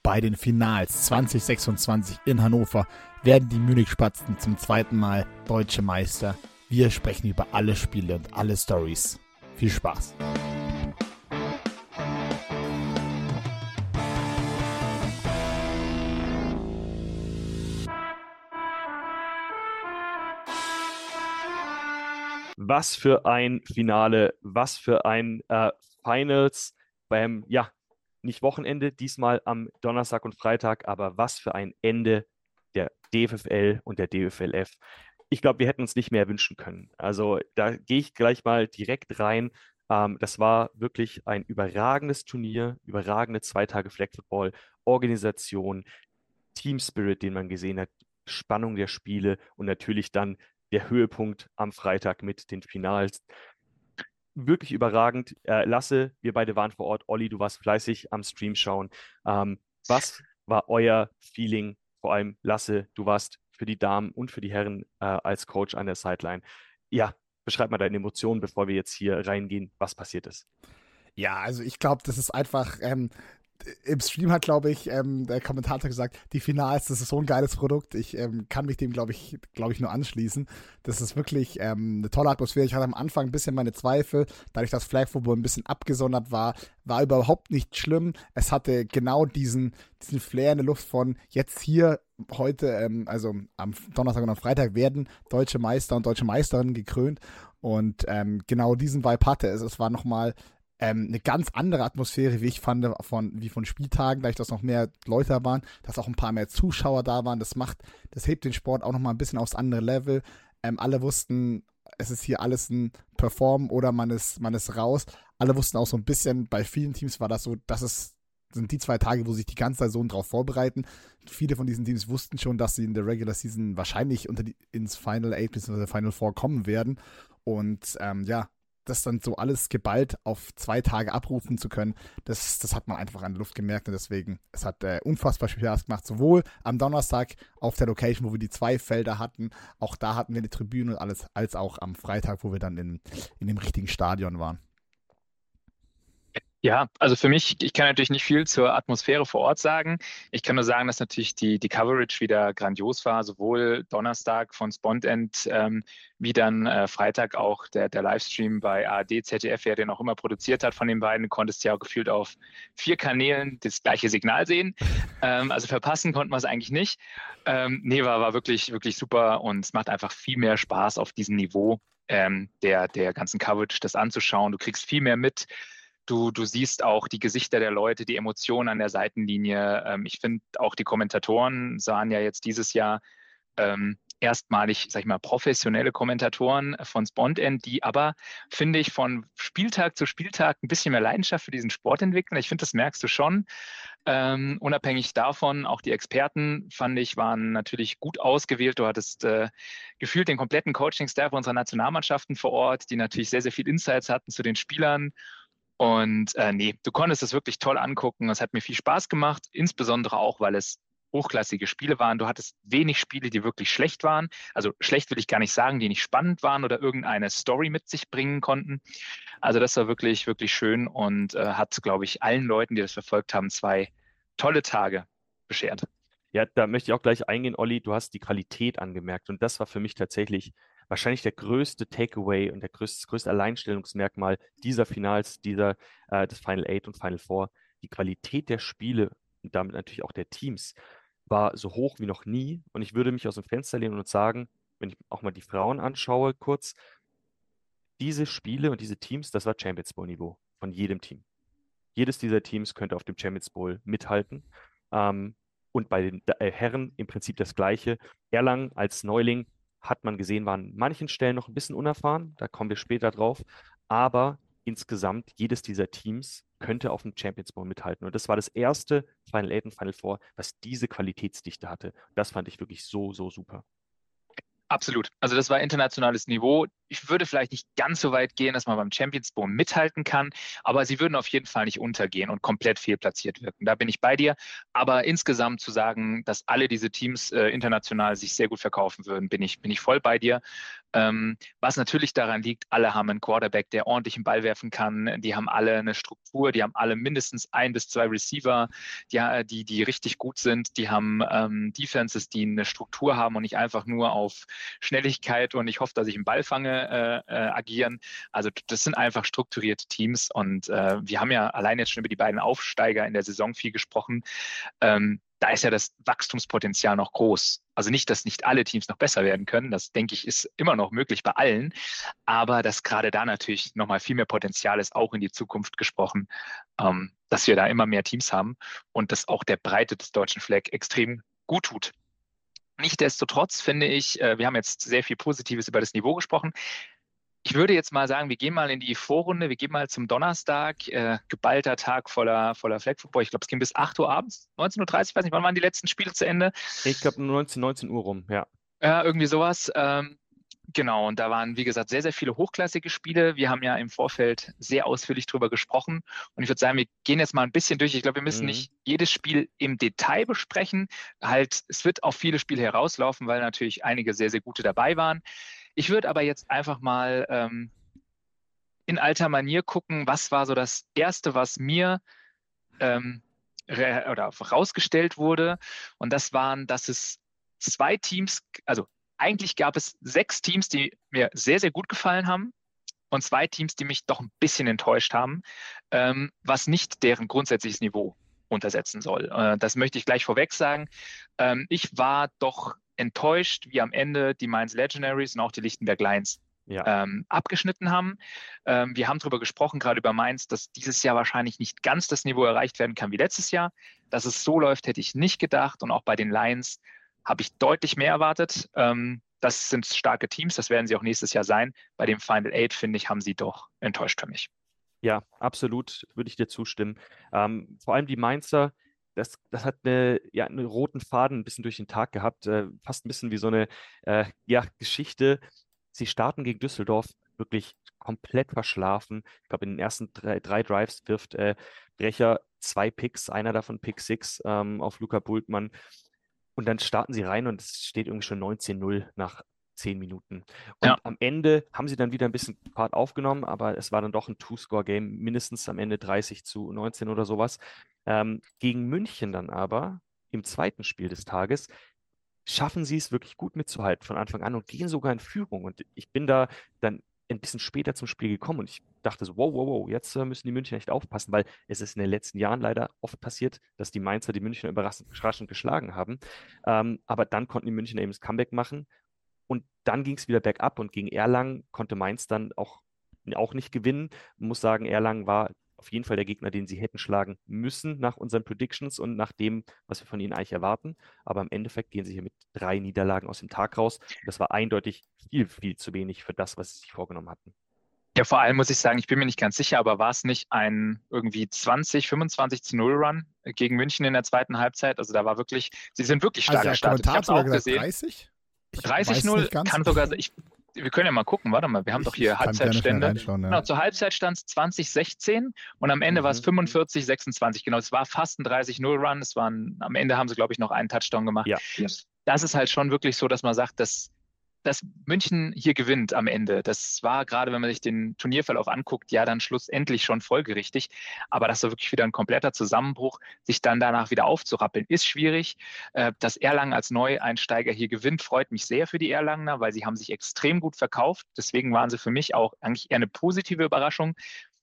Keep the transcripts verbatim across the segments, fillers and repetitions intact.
Bei den Finals zwanzig sechsundzwanzig in Hannover werden die Munich Spatzen zum zweiten Mal Deutsche Meister. Wir sprechen über alle Spiele und alle Stories. Viel Spaß! Was für ein Finale, was für ein äh, Finals beim, ja, nicht Wochenende, diesmal am Donnerstag und Freitag, aber was für ein Ende der D F F L und der D F L F. Ich glaube, wir hätten uns nicht mehr wünschen können. Also da gehe ich gleich mal direkt rein. Ähm, das war wirklich ein überragendes Turnier, überragende zwei Tage Flag Football, Organisation, Team Spirit, den man gesehen hat, Spannung der Spiele und natürlich dann der Höhepunkt am Freitag mit den Finals. Wirklich überragend. Äh, Lasse, wir beide waren vor Ort. Olli, du warst fleißig am Stream schauen. Ähm, was war euer Feeling? Vor allem, Lasse, du warst für die Damen und für die Herren äh, als Coach an der Sideline. Ja, beschreib mal deine Emotionen, bevor wir jetzt hier reingehen, was passiert ist. Ja, also ich glaube, das ist einfach, ähm, im Stream hat, glaube ich, ähm, der Kommentator gesagt, die Finals, das ist so ein geiles Produkt. Ich ähm, kann mich dem, glaube ich, glaube ich, nur anschließen. Das ist wirklich ähm, eine tolle Atmosphäre. Ich hatte am Anfang ein bisschen meine Zweifel, dadurch, dass Flag Football ein bisschen abgesondert war, war überhaupt nicht schlimm. Es hatte genau diesen, diesen Flair in der Luft von jetzt hier heute, ähm, also am Donnerstag und am Freitag werden deutsche Meister und deutsche Meisterinnen gekrönt. Und ähm, genau diesen Vibe hatte es. Es war nochmal Ähm, eine ganz andere Atmosphäre, wie ich fand, von, wie von Spieltagen, dadurch, dass noch mehr Leute da waren, dass auch ein paar mehr Zuschauer da waren. Das macht, das hebt den Sport auch nochmal ein bisschen aufs andere Level. Ähm, alle wussten, es ist hier alles ein Perform oder man ist, man ist raus. Alle wussten auch so ein bisschen, bei vielen Teams war das so, dass es sind die zwei Tage, wo sich die ganze Saison drauf vorbereiten. Viele von diesen Teams wussten schon, dass sie in der Regular Season wahrscheinlich unter die, ins Final Eight bzw. Final Four kommen werden. Und ähm, ja, das dann so alles geballt auf zwei Tage abrufen zu können, das, das hat man einfach an der Luft gemerkt und deswegen, es hat äh, unfassbar Spaß gemacht, sowohl am Donnerstag auf der Location, wo wir die zwei Felder hatten, auch da hatten wir die Tribüne und alles, als auch am Freitag, wo wir dann in, in dem richtigen Stadion waren. Ja, also für mich, ich kann natürlich nicht viel zur Atmosphäre vor Ort sagen. Ich kann nur sagen, dass natürlich die, die Coverage wieder grandios war, sowohl Donnerstag von Spondend ähm, wie dann äh, Freitag auch der, der Livestream bei A R D, Z D F, wer den auch immer produziert hat von den beiden. Du konntest ja auch gefühlt auf vier Kanälen das gleiche Signal sehen. Ähm, also verpassen konnten wir es eigentlich nicht. Ähm, nee, war, war wirklich, wirklich super und es macht einfach viel mehr Spaß auf diesem Niveau ähm, der, der ganzen Coverage, das anzuschauen. Du kriegst viel mehr mit. Du, du siehst auch die Gesichter der Leute, die Emotionen an der Seitenlinie. Ähm, ich finde auch die Kommentatoren sahen ja jetzt dieses Jahr ähm, erstmalig, sag ich mal, professionelle Kommentatoren von Spondend, die aber, finde ich, von Spieltag zu Spieltag ein bisschen mehr Leidenschaft für diesen Sport entwickeln. Ich finde, das merkst du schon. Ähm, unabhängig davon, auch die Experten, fand ich, waren natürlich gut ausgewählt. Du hattest äh, gefühlt den kompletten Coaching-Staff unserer Nationalmannschaften vor Ort, die natürlich sehr, sehr viel Insights hatten zu den Spielern. Und äh, nee, du konntest es wirklich toll angucken. Es hat mir viel Spaß gemacht, insbesondere auch, weil es hochklassige Spiele waren. Du hattest wenig Spiele, die wirklich schlecht waren. Also schlecht will ich gar nicht sagen, die nicht spannend waren oder irgendeine Story mit sich bringen konnten. Also das war wirklich, wirklich schön und äh, hat, glaube ich, allen Leuten, die das verfolgt haben, zwei tolle Tage beschert. Ja, da möchte ich auch gleich eingehen, Olli. Du hast die Qualität angemerkt und das war für mich tatsächlich wahrscheinlich der größte Takeaway und der größte, das größte Alleinstellungsmerkmal dieser Finals, dieser, äh, des Final Eight und Final Four. Die Qualität der Spiele und damit natürlich auch der Teams war so hoch wie noch nie. Und ich würde mich aus dem Fenster lehnen und sagen, wenn ich auch mal die Frauen anschaue, kurz, diese Spiele und diese Teams, das war Champions Bowl-Niveau von jedem Team. Jedes dieser Teams könnte auf dem Champions Bowl mithalten. Ähm, und bei den äh, Herren im Prinzip das Gleiche. Erlangen als Neuling hat man gesehen, war an manchen Stellen noch ein bisschen unerfahren. Da kommen wir später drauf. Aber insgesamt, jedes dieser Teams könnte auf dem Champions Bowl mithalten. Und das war das erste Final Eight und Final Four, was diese Qualitätsdichte hatte. Das fand ich wirklich so, so super. Absolut. Also das war internationales Niveau. ich würde vielleicht nicht ganz so weit gehen, dass man beim Champions Bowl mithalten kann, aber sie würden auf jeden Fall nicht untergehen und komplett fehlplatziert wirken. Da bin ich bei dir. Aber insgesamt zu sagen, dass alle diese Teams äh, international sich sehr gut verkaufen würden, bin ich, bin ich voll bei dir. Ähm, was natürlich daran liegt, alle haben einen Quarterback, der ordentlich den Ball werfen kann. Die haben alle eine Struktur, die haben alle mindestens ein bis zwei Receiver, die, die, die richtig gut sind. Die haben ähm, Defenses, die eine Struktur haben und nicht einfach nur auf Schnelligkeit und ich hoffe, dass ich einen Ball fange, äh, äh, agieren. Also das sind einfach strukturierte Teams und äh, wir haben ja allein jetzt schon über die beiden Aufsteiger in der Saison viel gesprochen. Ähm, da ist ja das Wachstumspotenzial noch groß. Also nicht, dass nicht alle Teams noch besser werden können, das denke ich ist immer noch möglich bei allen, aber dass gerade da natürlich nochmal viel mehr Potenzial ist, auch in die Zukunft gesprochen, ähm, dass wir da immer mehr Teams haben und dass auch der Breite des deutschen Flag extrem gut tut. Nichtsdestotrotz finde ich, äh, wir haben jetzt sehr viel Positives über das Niveau gesprochen. Ich würde jetzt mal sagen, wir gehen mal in die Vorrunde, wir gehen mal zum Donnerstag, äh, geballter Tag voller, voller Flag Football. Ich glaube, es ging bis acht Uhr abends, neunzehn Uhr dreißig, ich weiß nicht, wann waren die letzten Spiele zu Ende? Ich glaube neunzehn, neunzehn Uhr rum, ja. Ja, irgendwie sowas. Ähm, genau, und da waren, wie gesagt, sehr, sehr viele hochklassige Spiele. Wir haben ja im Vorfeld sehr ausführlich drüber gesprochen. Und ich würde sagen, wir gehen jetzt mal ein bisschen durch. Ich glaube, wir müssen Mhm. nicht jedes Spiel im Detail besprechen. Halt, es wird auf viele Spiele herauslaufen, weil natürlich einige sehr, sehr gute dabei waren. Ich würde aber jetzt einfach mal ähm, in alter Manier gucken, was war so das Erste, was mir ähm, re- oder rausgestellt wurde. Und das waren, dass es zwei Teams, also eigentlich gab es sechs Teams, die mir sehr, sehr gut gefallen haben und zwei Teams, die mich doch ein bisschen enttäuscht haben, ähm, was nicht deren grundsätzliches Niveau untersetzen soll. Äh, das möchte ich gleich vorweg sagen. Ähm, ich war doch enttäuscht, wie am Ende die Mainz Legionaries und auch die Lichtenberg Lions Ja. ähm, abgeschnitten haben. Ähm, wir haben darüber gesprochen, gerade über Mainz, dass dieses Jahr wahrscheinlich nicht ganz das Niveau erreicht werden kann wie letztes Jahr. Dass es so läuft, hätte ich nicht gedacht. Und auch bei den Lions habe ich deutlich mehr erwartet. Ähm, das sind starke Teams, das werden sie auch nächstes Jahr sein. Bei dem Final Eight, finde ich, haben sie doch enttäuscht für mich. Ja, absolut, würde ich dir zustimmen. Ähm, vor allem die Mainzer, das, das hat eine, ja, einen roten Faden ein bisschen durch den Tag gehabt, äh, fast ein bisschen wie so eine äh, ja, Geschichte. Sie starten gegen Düsseldorf wirklich komplett verschlafen. Ich glaube, in den ersten drei, drei Drives wirft äh, Brecher zwei Picks, einer davon Pick Six ähm, auf Luca Bultmann. Und dann starten sie rein und es steht irgendwie schon neunzehn null nach zehn Minuten. Und Ja. am Ende haben sie dann wieder ein bisschen Fahrt aufgenommen, aber es war dann doch ein Two-Score-Game, mindestens am Ende dreißig zu neunzehn oder sowas. Ähm, gegen München dann aber im zweiten Spiel des Tages schaffen sie es wirklich gut mitzuhalten von Anfang an und gehen sogar in Führung. Und ich bin da dann ein bisschen später zum Spiel gekommen und ich dachte so, wow, wow, wow, jetzt äh, müssen die Münchner echt aufpassen, weil es ist in den letzten Jahren leider oft passiert, dass die Mainzer die Münchner überraschend, überraschend geschlagen haben. Ähm, aber dann konnten die Münchner eben das Comeback machen und dann ging es wieder bergab und gegen Erlangen konnte Mainz dann auch, auch nicht gewinnen. Man muss sagen, Erlangen war auf jeden Fall der Gegner, den sie hätten schlagen müssen nach unseren Predictions und nach dem, was wir von ihnen eigentlich erwarten. Aber im Endeffekt gehen sie hier mit drei Niederlagen aus dem Tag raus. Und das war eindeutig viel, viel zu wenig für das, was sie sich vorgenommen hatten. Ja, vor allem muss ich sagen, ich bin mir nicht ganz sicher, aber war es nicht ein irgendwie zwanzig, fünfundzwanzig zu null Run gegen München in der zweiten Halbzeit? Also da war wirklich, sie sind wirklich stark Also der gestartet. Ich habe es Kommentator auch hat gesagt gesehen. dreißig? Ich dreißig weiß null nicht ganz. kann sogar, ich, wir können ja mal gucken, warte mal, wir haben Ich- doch hier ich kann gerne schnell Halbzeitstände. reinschauen, ja. Genau, zur Halbzeit stand es zwanzig sechzehn und am Ende Mhm. war es fünfundvierzig sechsundzwanzig. Genau, es war fast ein dreißig null Run. Es waren, am Ende haben sie, glaube ich, noch einen Touchdown gemacht. Ja. Das ist halt schon wirklich so, dass man sagt, dass, dass München hier gewinnt am Ende. Das war gerade, wenn man sich den Turnierverlauf anguckt, ja dann schlussendlich schon folgerichtig. Aber dass so wirklich wieder ein kompletter Zusammenbruch, sich dann danach wieder aufzurappeln, ist schwierig. Äh, Dass Erlangen als Neueinsteiger hier gewinnt, freut mich sehr für die Erlangener, weil sie haben sich extrem gut verkauft. Deswegen waren sie für mich auch eigentlich eher eine positive Überraschung.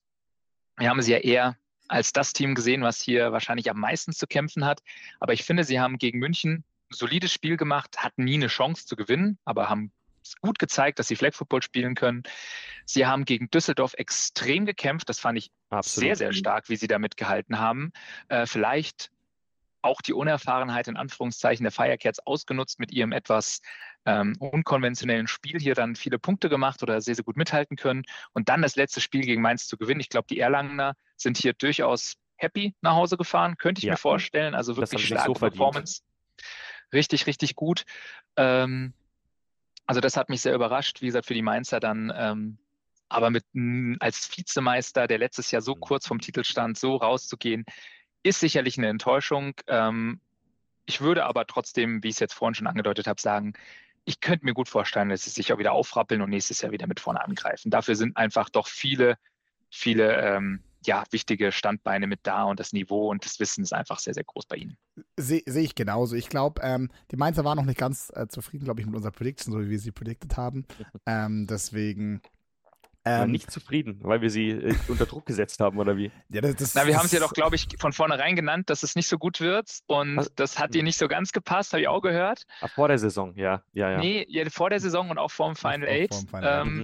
Wir haben sie ja eher als das Team gesehen, was hier wahrscheinlich am meisten zu kämpfen hat. Aber ich finde, sie haben gegen München ein solides Spiel gemacht, hatten nie eine Chance zu gewinnen, aber haben es gut gezeigt, dass sie Flag Football spielen können. Sie haben gegen Düsseldorf extrem gekämpft. Das fand ich Absolut. sehr, sehr stark, wie sie da mitgehalten haben. Äh, vielleicht auch die Unerfahrenheit in Anführungszeichen der Firecats ausgenutzt mit ihrem etwas ähm, unkonventionellen Spiel hier dann viele Punkte gemacht oder sehr, sehr gut mithalten können und dann das letzte Spiel gegen Mainz zu gewinnen. Ich glaube, die Erlangener sind hier durchaus happy nach Hause gefahren, könnte ich Ja. mir vorstellen. Also Das wirklich haben sie sich starke so verdient. Performance. Richtig, richtig gut. Ähm, Also das hat mich sehr überrascht, wie gesagt, für die Mainzer dann, ähm, aber mit m, als Vizemeister, der letztes Jahr so kurz vom Titel stand, so rauszugehen, ist sicherlich eine Enttäuschung. Ähm, ich würde aber trotzdem, wie ich es jetzt vorhin schon angedeutet habe, sagen, ich könnte mir gut vorstellen, dass sie sich auch wieder aufrappeln und nächstes Jahr wieder mit vorne angreifen. Dafür sind einfach doch viele, viele ähm, ja, wichtige Standbeine mit da und das Niveau und das Wissen ist einfach sehr, sehr groß bei ihnen. Sehe seh ich genauso. Ich glaube, ähm, die Mainzer waren noch nicht ganz äh, zufrieden, glaube ich, mit unserer Prediction, so wie wir sie predicted haben. Ähm, deswegen. Aber Ähm, nicht zufrieden, weil wir sie äh, unter Druck gesetzt haben, oder wie? ja, das, das, Na, wir haben es ja das- doch, glaube ich, von vornherein genannt, dass es nicht so gut wird und Was? das hat dir nicht so ganz gepasst, habe ich auch gehört. Ah, vor der Saison, ja, ja, ja. Nee, ja, vor der Saison und auch vor dem Auch- Final auch Eight. vor dem Final Eight. Ähm, Mhm.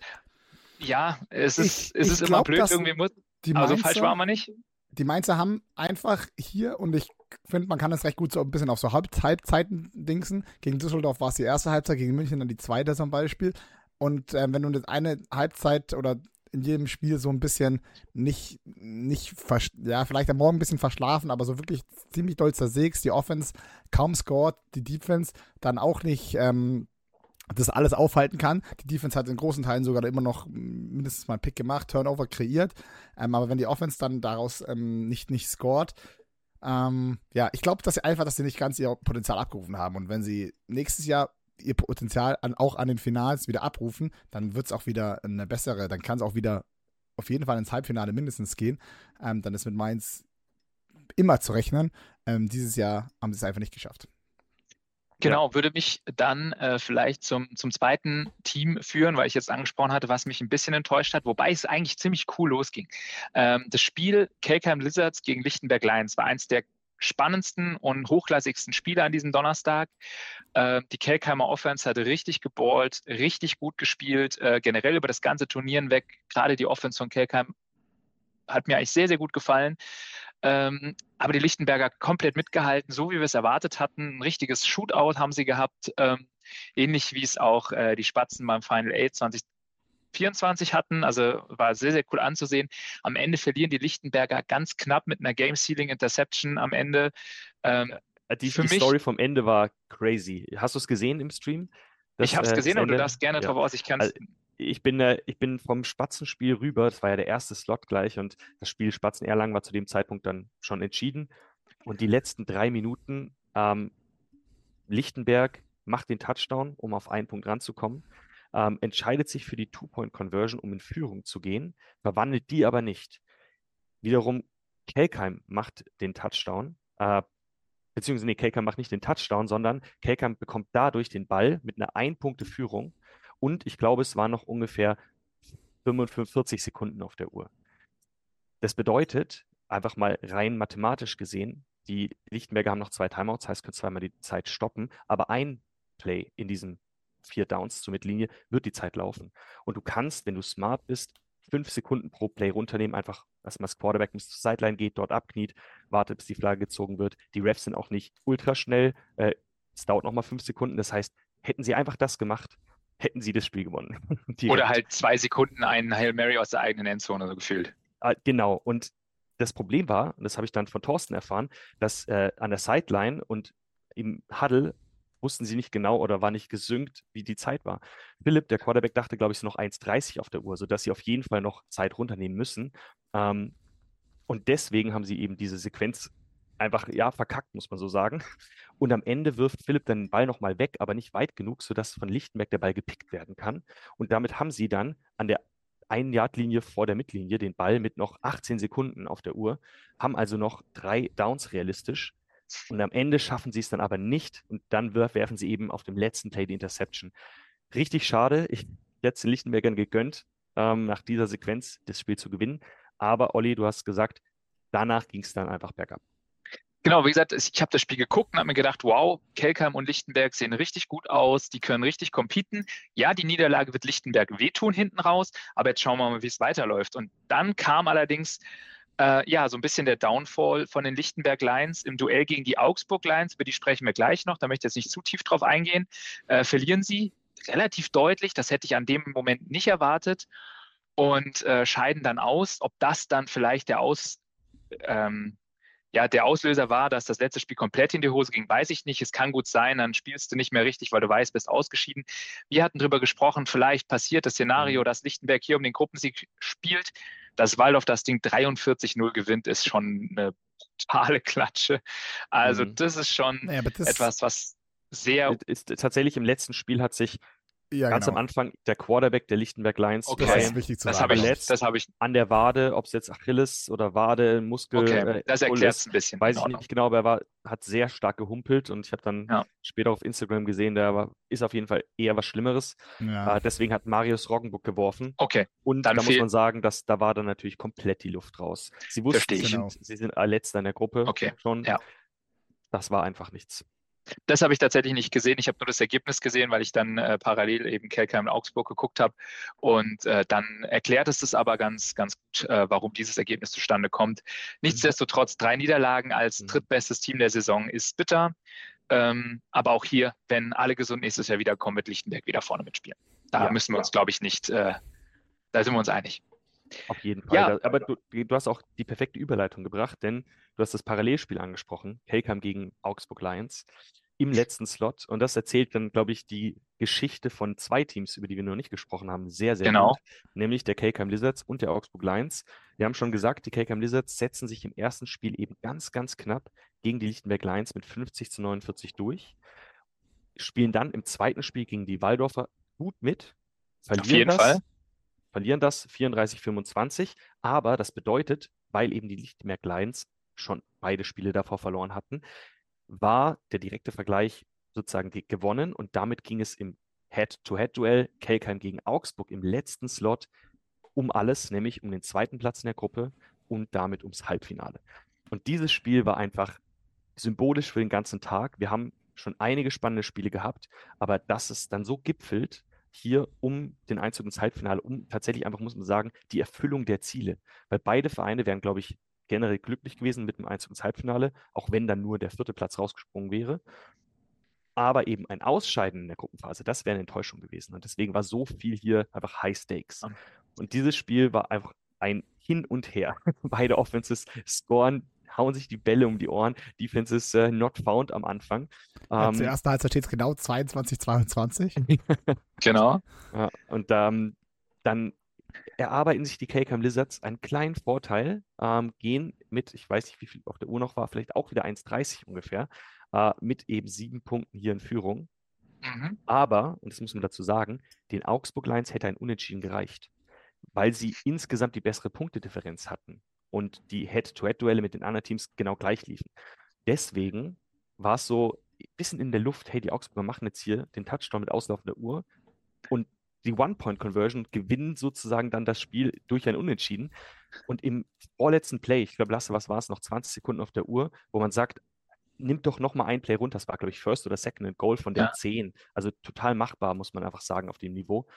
ja, es ist, Ich- es ich ist immer glaub, blöd, dass irgendwie muss, die aber so falsch Mainzer- war man nicht. Die Mainzer haben einfach hier, und ich finde, man kann das recht gut so ein bisschen auf so Halb Halbzeiten dingsen. Gegen Düsseldorf war es die erste Halbzeit, gegen München dann die zweite zum Beispiel. Und ähm, wenn du das eine Halbzeit oder in jedem Spiel so ein bisschen nicht, nicht vers- ja, vielleicht am Morgen ein bisschen verschlafen, aber so wirklich ziemlich doll zersägst, die Offense kaum scored, die Defense dann auch nicht ähm, das alles aufhalten kann. Die Defense hat in großen Teilen sogar immer noch mindestens mal einen Pick gemacht, Turnover kreiert. Ähm, aber wenn die Offense dann daraus ähm, nicht, nicht scored, ähm, ja, ich glaube, dass sie einfach, dass sie nicht ganz ihr Potenzial abgerufen haben. Und wenn sie nächstes Jahr ihr Potenzial an, auch an den Finals wieder abrufen, dann wird es auch wieder eine bessere, dann kann es auch wieder auf jeden Fall ins Halbfinale mindestens gehen. Ähm, dann ist mit Mainz immer zu rechnen. Ähm, dieses Jahr haben sie es einfach nicht geschafft. Genau, würde mich dann äh, vielleicht zum, zum zweiten Team führen, weil ich jetzt angesprochen hatte, was mich ein bisschen enttäuscht hat, wobei es eigentlich ziemlich cool losging. Ähm, das Spiel Kelkheim Lizards gegen Lichtenberg Lions war eins der spannendsten und hochklassigsten Spiele an diesem Donnerstag. Äh, die Kelkheimer Offense hat richtig geballt, richtig gut gespielt, äh, generell über das ganze Turnier hinweg. Gerade die Offense von Kelkheim hat mir eigentlich sehr, sehr gut gefallen. Ähm, aber die Lichtenberger komplett mitgehalten, so wie wir es erwartet hatten. Ein richtiges Shootout haben sie gehabt, ähm, ähnlich wie es auch äh, die Spatzen beim Final Eight zwanzig vierundzwanzig hatten. Also war sehr, sehr cool anzusehen. Am Ende verlieren die Lichtenberger ganz knapp mit einer Game-Sealing-Interception am Ende. Ähm, Äh, Die, für die mich, Story vom Ende war crazy. Hast du es gesehen im Stream? Das, ich habe es äh, das gesehen, aber du Ende? darfst gerne Ja. drauf aus. Ich kann Also, es. ich bin, äh, ich bin vom Spatzenspiel rüber, das war ja der erste Slot gleich und das Spiel Spatzen-Erlangen war zu dem Zeitpunkt dann schon entschieden. Und die letzten drei Minuten, ähm, Lichtenberg macht den Touchdown, um auf einen Punkt ranzukommen, ähm, entscheidet sich für die Two-Point-Conversion, um in Führung zu gehen, verwandelt die aber nicht. Wiederum Kelkheim macht den Touchdown, äh, beziehungsweise nee, Kelkheim macht nicht den Touchdown, sondern Kelkheim bekommt dadurch den Ball mit einer Ein-Punkte-Führung und ich glaube, es waren noch ungefähr fünfundvierzig Sekunden auf der Uhr. Das bedeutet, einfach mal rein mathematisch gesehen, die Lichtenberger haben noch zwei Timeouts, heißt, können zweimal die Zeit stoppen, aber ein Play in diesen vier Downs zur Mittellinie wird die Zeit laufen. Und du kannst, wenn du smart bist, fünf Sekunden pro Play runternehmen, einfach, dass man das Quarterback bis zur Sideline geht, dort abkniet, wartet, bis die Flagge gezogen wird. Die Refs sind auch nicht ultra schnell. Äh, es dauert nochmal fünf Sekunden. Das heißt, hätten sie einfach das gemacht, hätten sie das Spiel gewonnen. Oder halt zwei Sekunden einen Hail Mary aus der eigenen Endzone so gefühlt. Ah, genau. Und das Problem war, und das habe ich dann von Thorsten erfahren, dass äh, an der Sideline und im Huddle wussten sie nicht genau oder war nicht gesynkt, wie die Zeit war. Philipp, der Quarterback, dachte, glaube ich, so noch eins dreißig auf der Uhr, sodass sie auf jeden Fall noch Zeit runternehmen müssen. Ähm, und deswegen haben sie eben diese Sequenz einfach, ja, verkackt, muss man so sagen. Und am Ende wirft Philipp dann den Ball nochmal weg, aber nicht weit genug, sodass von Lichtenberg der Ball gepickt werden kann. Und damit haben sie dann an der Ein-Yard-Linie vor der Mittellinie den Ball mit noch achtzehn Sekunden auf der Uhr, haben also noch drei Downs realistisch. Und am Ende schaffen sie es dann aber nicht und dann werfen sie eben auf dem letzten Play die Interception. Richtig schade. Ich hätte es den Lichtenbergern gegönnt, ähm, nach dieser Sequenz das Spiel zu gewinnen. Aber Olli, du hast gesagt, danach ging es dann einfach bergab. Genau, wie gesagt, ich habe das Spiel geguckt und habe mir gedacht, wow, Kelkheim und Lichtenberg sehen richtig gut aus, die können richtig competen. Ja, die Niederlage wird Lichtenberg wehtun hinten raus, aber jetzt schauen wir mal, wie es weiterläuft. Und dann kam allerdings äh, ja so ein bisschen der Downfall von den Lichtenberg Lions im Duell gegen die Augsburg Lions, über die sprechen wir gleich noch, da möchte ich jetzt nicht zu tief drauf eingehen. Äh, verlieren sie relativ deutlich, das hätte ich an dem Moment nicht erwartet und äh, scheiden dann aus. Ob das dann vielleicht der Aus... Ähm, ja, der Auslöser war, dass das letzte Spiel komplett in die Hose ging, weiß ich nicht. Es kann gut sein, dann spielst du nicht mehr richtig, weil du weißt, bist ausgeschieden. Wir hatten darüber gesprochen, vielleicht passiert das Szenario, dass Lichtenberg hier um den Gruppensieg spielt. Dass Waldorf das Ding dreiundvierzig null gewinnt, ist schon eine totale Klatsche. Also Mhm. das ist schon Naja, aber das, etwas, was sehr... Ist, ist, tatsächlich im letzten Spiel hat sich ja, ganz genau. am Anfang der Quarterback der Lichtenberg Lions Okay. Das Brian, ist wichtig zu Das sagen. habe ich, verletzt. das habe ich, an der Wade, ob es jetzt Achilles oder Wade, Muskel, okay, äh, das Pull erklärt es ist, ein bisschen. weiß in ich Ordnung. nicht genau, aber er war, hat sehr stark gehumpelt und ich habe dann Ja. später auf Instagram gesehen, der war, ist auf jeden Fall eher was Schlimmeres. Ja. Äh, deswegen hat Marius Roggenbuck geworfen. Okay, Und dann da muss fehlt- man sagen, dass da war dann natürlich komplett die Luft raus. Sie wussten, Verstehe sie ich. sind, sie sind äh, Letzter in der Gruppe Okay, schon. ja. Das war einfach nichts. Das habe ich tatsächlich nicht gesehen. Ich habe nur das Ergebnis gesehen, weil ich dann äh, parallel eben Kelkheim und Augsburg geguckt habe. Und äh, dann erklärt es das aber ganz, ganz gut, äh, warum dieses Ergebnis zustande kommt. Nichtsdestotrotz, drei Niederlagen als Mhm. drittbestes Team der Saison ist bitter. Ähm, aber auch hier, wenn alle gesund nächstes Jahr wiederkommen, wird Lichtenberg wieder vorne mitspielen. Da Ja, müssen wir uns, glaube ich, nicht, äh, da sind wir uns einig. Auf jeden Fall. Ja. Da, aber du, du hast auch die perfekte Überleitung gebracht, denn du hast das Parallelspiel angesprochen, Kelkheim gegen Augsburg Lions im letzten Slot. Und das erzählt dann, glaube ich, die Geschichte von zwei Teams, über die wir noch nicht gesprochen haben, sehr, sehr Genau. gut. Nämlich der Kelkheim Lizards und der Augsburg Lions. Wir haben schon gesagt, die Kelkheim Lizards setzen sich im ersten Spiel eben ganz, ganz knapp gegen die Lichtenberg Lions mit fünfzig zu neunundvierzig durch. Spielen dann im zweiten Spiel gegen die Waldorfer gut mit, verlieren Auf jeden das. Fall. Verlieren das vierunddreißig fünfundzwanzig, aber das bedeutet, weil eben die Lichtenberg Lions schon beide Spiele davor verloren hatten, war der direkte Vergleich sozusagen die gewonnen und damit ging es im Head-to-Head-Duell Kelkheim gegen Augsburg im letzten Slot um alles, nämlich um den zweiten Platz in der Gruppe und damit ums Halbfinale. Und dieses Spiel war einfach symbolisch für den ganzen Tag. Wir haben schon einige spannende Spiele gehabt, aber dass es dann so gipfelt, hier um den Einzug ins Halbfinale, um tatsächlich einfach, muss man sagen, die Erfüllung der Ziele. Weil beide Vereine wären, glaube ich, generell glücklich gewesen mit dem Einzug ins Halbfinale, auch wenn dann nur der vierte Platz rausgesprungen wäre. Aber eben ein Ausscheiden in der Gruppenphase, das wäre eine Enttäuschung gewesen. Und deswegen war so viel hier einfach High Stakes. Und dieses Spiel war einfach ein Hin und Her. Beide Offenses scoren, hauen sich die Bälle um die Ohren. Defense ist äh, not found am Anfang. Ja, Ähm, zur ersten Halbzeit steht es genau zweiundzwanzig zweiundzwanzig. Genau. Ja, und ähm, dann erarbeiten sich die Kelkheim Lizards einen kleinen Vorteil, ähm, gehen mit, ich weiß nicht, wie viel auf der Uhr noch war, vielleicht auch wieder eins dreißig ungefähr, äh, mit eben sieben Punkten hier in Führung. Mhm. Aber, und das muss man dazu sagen, den Augsburg Lions hätte ein Unentschieden gereicht, weil sie insgesamt die bessere Punktedifferenz hatten und die Head-to-Head-Duelle mit den anderen Teams genau gleich liefen. Deswegen war es so ein bisschen in der Luft, hey, die Augsburger machen jetzt hier den Touchdown mit auslaufender Uhr und die One-Point-Conversion gewinnen sozusagen dann das Spiel durch ein Unentschieden. Und im vorletzten Play, ich glaube, Lasse, was war es, noch zwanzig Sekunden auf der Uhr, wo man sagt, nimmt doch nochmal ein Play runter. Das war, glaube ich, First oder Second and Goal von der Ja. zehn. Also total machbar, muss man einfach sagen, auf dem Niveau.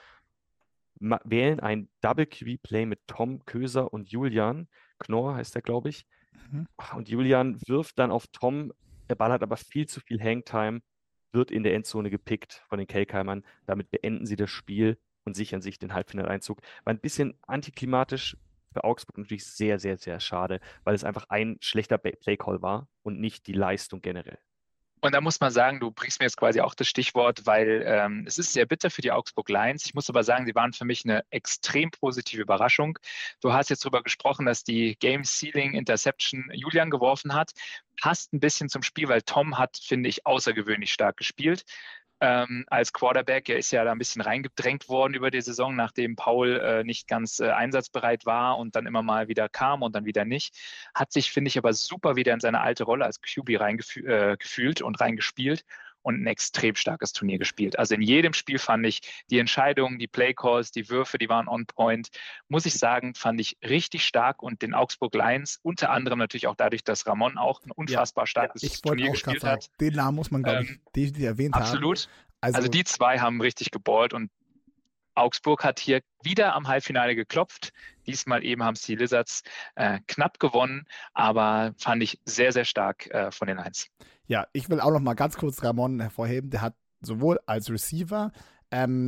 Ma wählen ein Double-Q B-Play mit Tom Köser und Julian. Knorr heißt der, glaube ich. Mhm. Und Julian wirft dann auf Tom. Der Ball hat aber viel zu viel Hangtime, wird in der Endzone gepickt von den Kelkheimern. Damit beenden sie das Spiel und sichern sich den Halbfinaleinzug. War ein bisschen antiklimatisch für Augsburg, natürlich sehr, sehr, sehr schade, weil es einfach ein schlechter Playcall war und nicht die Leistung generell. Und da muss man sagen, du bringst mir jetzt quasi auch das Stichwort, weil ähm, es ist sehr bitter für die Augsburg Lions. Ich muss aber sagen, sie waren für mich eine extrem positive Überraschung. Du hast jetzt darüber gesprochen, dass die Game Sealing Interception Julian geworfen hat. Passt ein bisschen zum Spiel, weil Tom hat, finde ich, außergewöhnlich stark gespielt. Ähm, als Quarterback, er ist ja da ein bisschen reingedrängt worden über die Saison, nachdem Paul äh, nicht ganz äh, einsatzbereit war und dann immer mal wieder kam und dann wieder nicht. Hat sich, finde ich, aber super wieder in seine alte Rolle als Q B reingefühlt äh, und reingespielt und ein extrem starkes Turnier gespielt. Also in jedem Spiel fand ich die Entscheidungen, die Playcalls, die Würfe, die waren on point. Muss ich sagen, fand ich richtig stark und den Augsburg Lions, unter anderem natürlich auch dadurch, dass Ramon auch ein unfassbar starkes Ich wollte Turnier auch gerade gespielt sagen, hat. den Namen muss man, glaube ich, Ähm, definitiv erwähnt Absolut. haben. Also, Also die zwei haben richtig geballt und Augsburg hat hier wieder am Halbfinale geklopft. Diesmal eben haben es die Lizards äh, knapp gewonnen, aber fand ich sehr, sehr stark äh, von den Lions. ja, ich will auch noch mal ganz kurz Ramon hervorheben. Der hat sowohl als Receiver ähm,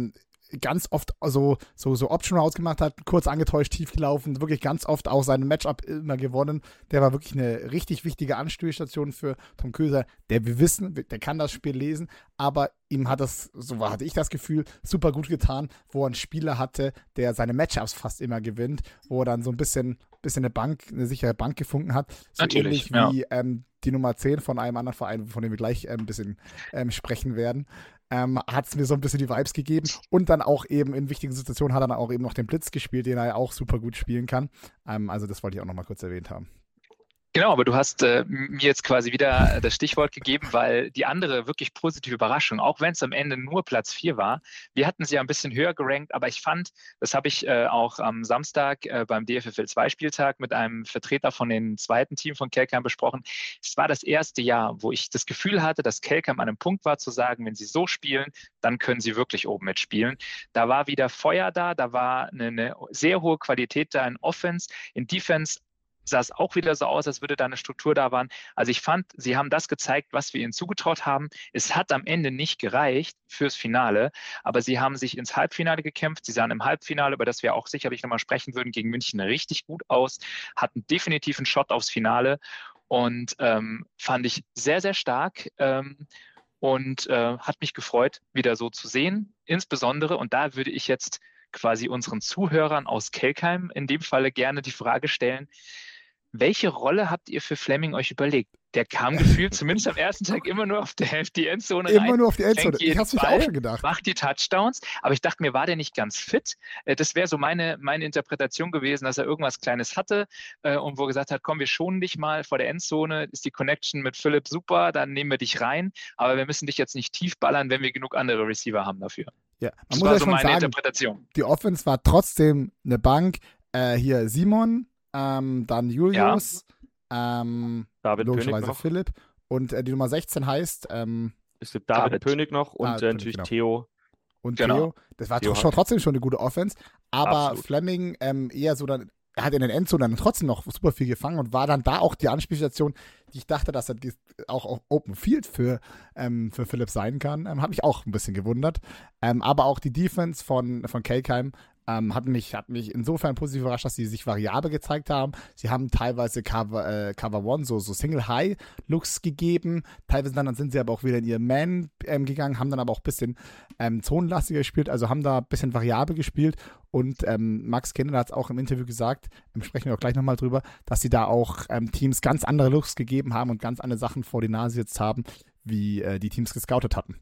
ganz oft so, so, so Option Routes gemacht hat, kurz angetäuscht, tief gelaufen, wirklich ganz oft auch sein Matchup immer gewonnen. Der war wirklich eine richtig wichtige Anspielstation für Tom Köser, der wir wissen, der kann das Spiel lesen, aber ihm hat das, so hatte ich das Gefühl, super gut getan, wo er einen Spieler hatte, der seine Matchups fast immer gewinnt, wo er dann so ein bisschen, bisschen eine Bank, eine sichere Bank gefunden hat. So Natürlich, ähnlich wie ja. ähm, die Nummer zehn von einem anderen Verein, von dem wir gleich ähm, ein bisschen ähm, sprechen werden. Ähm, hat es mir so ein bisschen die Vibes gegeben und dann auch eben in wichtigen Situationen hat er dann auch eben noch den Blitz gespielt, den er ja auch super gut spielen kann. Ähm, also das wollte ich auch noch mal kurz erwähnt haben. Genau, aber du hast äh, mir jetzt quasi wieder das Stichwort gegeben, weil die andere wirklich positive Überraschung, auch wenn es am Ende nur Platz vier war, wir hatten sie ja ein bisschen höher gerankt, aber ich fand, das habe ich äh, auch am Samstag äh, beim D F F L zwei Spieltag mit einem Vertreter von dem zweiten Team von Kelkheim besprochen. Es war das erste Jahr, wo ich das Gefühl hatte, dass Kelkheim an einem Punkt war zu sagen, wenn sie so spielen, dann können sie wirklich oben mitspielen. Da war wieder Feuer da, da war eine, eine sehr hohe Qualität da in Offense, in Defense sah es auch wieder so aus, als würde da eine Struktur da waren. Also ich fand, sie haben das gezeigt, was wir ihnen zugetraut haben. Es hat am Ende nicht gereicht fürs Finale, aber sie haben sich ins Halbfinale gekämpft. Sie sahen im Halbfinale, über das wir auch sicherlich nochmal sprechen würden, gegen München richtig gut aus, hatten definitiv einen Shot aufs Finale und ähm, fand ich sehr, sehr stark. Ähm, und äh, hat mich gefreut, wieder so zu sehen. Insbesondere, und da würde ich jetzt quasi unseren Zuhörern aus Kelkheim in dem Falle gerne die Frage stellen, welche Rolle habt ihr für Fleming euch überlegt? Der kam gefühlt, zumindest am ersten Tag, immer nur auf der, die Endzone rein. Immer nur auf die Endzone. Ich hab's mich auch schon gedacht. Macht die Touchdowns. Aber ich dachte mir, war der nicht ganz fit? Das wäre so meine, meine Interpretation gewesen, dass er irgendwas Kleines hatte äh, und wo er gesagt hat, komm, wir schonen dich mal vor der Endzone, ist die Connection mit Philipp super, dann nehmen wir dich rein. Aber wir müssen dich jetzt nicht tief ballern, wenn wir genug andere Receiver haben dafür. Ja, man das muss war ja so schon meine sagen, Interpretation. Die Offense war trotzdem eine Bank. Äh, hier Simon, ähm, dann Julius, ja. ähm, David logischerweise Pönig noch. Philipp. Und äh, die Nummer sechzehn heißt ähm, Es gibt David, David. Pönig noch und Ah, äh, Pönig, natürlich genau. Theo. Und Genau. Theo. Das war Theo schon, Hack. trotzdem schon eine gute Offense. Aber Absolut. Fleming ähm, eher so dann, er hat in den Endzonen dann trotzdem noch super viel gefangen und war dann da auch die Anspielstation, die ich dachte, dass er die, auch auf Open Field für, ähm, für Philipp sein kann. Ähm, hat mich auch ein bisschen gewundert. Ähm, aber auch die Defense von, von Kelkheim ähm, hat, mich, hat mich insofern positiv überrascht, dass sie sich variabel gezeigt haben. Sie haben teilweise Cover, äh, Cover One, so, so Single-High-Looks gegeben. Teilweise dann, dann sind sie aber auch wieder in ihr Man ähm, gegangen, haben dann aber auch ein bisschen ähm, zonenlastiger gespielt, also haben da ein bisschen variabel gespielt. Und ähm, Max Kinder hat es auch im Interview gesagt, ähm, sprechen wir auch gleich nochmal drüber, dass sie da auch ähm, Teams ganz andere Looks gegeben haben und ganz andere Sachen vor die Nase jetzt haben, wie äh, die Teams gescoutet hatten.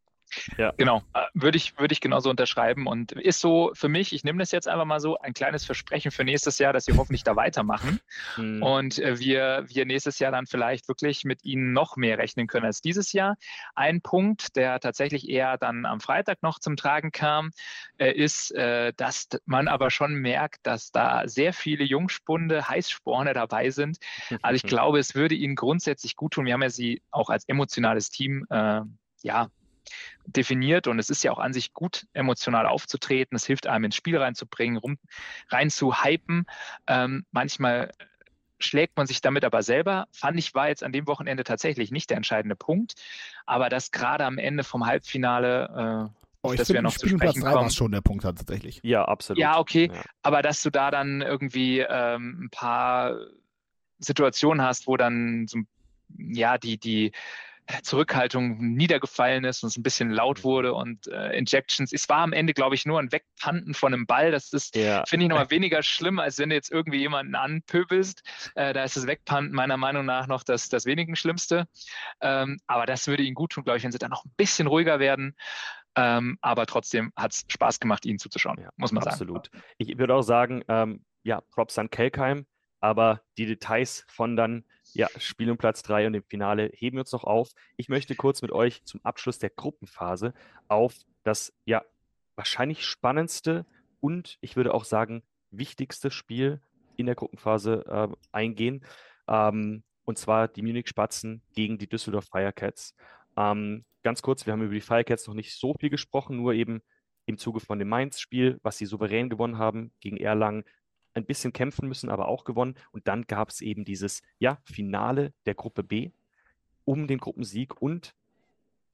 Ja. Genau, würde ich, würde ich genauso unterschreiben und ist so für mich, ich nehme das jetzt einfach mal so, ein kleines Versprechen für nächstes Jahr, dass sie hoffentlich da weitermachen mhm. und wir, wir nächstes Jahr dann vielleicht wirklich mit ihnen noch mehr rechnen können als dieses Jahr. Ein Punkt, der tatsächlich eher dann am Freitag noch zum Tragen kam, ist, dass man aber schon merkt, dass da sehr viele Jungspunde, Heißsporne dabei sind. Also ich glaube, es würde ihnen grundsätzlich gut tun. Wir haben ja sie auch als emotionales Team, äh, ja, definiert und es ist ja auch an sich gut, emotional aufzutreten. Es hilft einem ins Spiel reinzubringen, rum, rein zu hypen. Ähm, manchmal schlägt man sich damit aber selber. Fand ich, war jetzt an dem Wochenende tatsächlich nicht der entscheidende Punkt, aber das gerade am Ende vom Halbfinale, äh, oh, ich dass finde, wir noch zu zu sprechen drei war kommen. schon der Punkt tatsächlich. Ja, absolut. Ja, okay, ja. aber dass du da dann irgendwie ähm, ein paar Situationen hast, wo dann so, ja, die, die Zurückhaltung niedergefallen ist und es ein bisschen laut wurde und äh, Injections. Es war am Ende, glaube ich, nur ein Wegpanten von einem Ball. Das ist, ja. finde ich, nochmal weniger schlimm, als wenn du jetzt irgendwie jemanden anpöbelst. Äh, da ist das Wegpanten meiner Meinung nach noch das, das wenigen Schlimmste. Ähm, aber das würde ihnen gut tun, glaube ich, wenn sie dann noch ein bisschen ruhiger werden. Ähm, aber trotzdem hat es Spaß gemacht, ihnen zuzuschauen, ja, muss man absolut. sagen. Absolut. Ich würde auch sagen, ähm, ja, Props an Kelkheim, aber die Details von dann Ja, Spiel um Platz drei und im Finale heben wir uns noch auf. Ich möchte kurz mit euch zum Abschluss der Gruppenphase auf das ja wahrscheinlich spannendste und ich würde auch sagen wichtigste Spiel in der Gruppenphase äh, eingehen. Ähm, und zwar die Munich Spatzen gegen die Düsseldorf Firecats. Ähm, ganz kurz, wir haben über die Firecats noch nicht so viel gesprochen, nur eben im Zuge von dem Mainz-Spiel, was sie souverän gewonnen haben gegen Erlangen, ein bisschen kämpfen müssen, aber auch gewonnen. Und dann gab es eben dieses ja, Finale der Gruppe B um den Gruppensieg und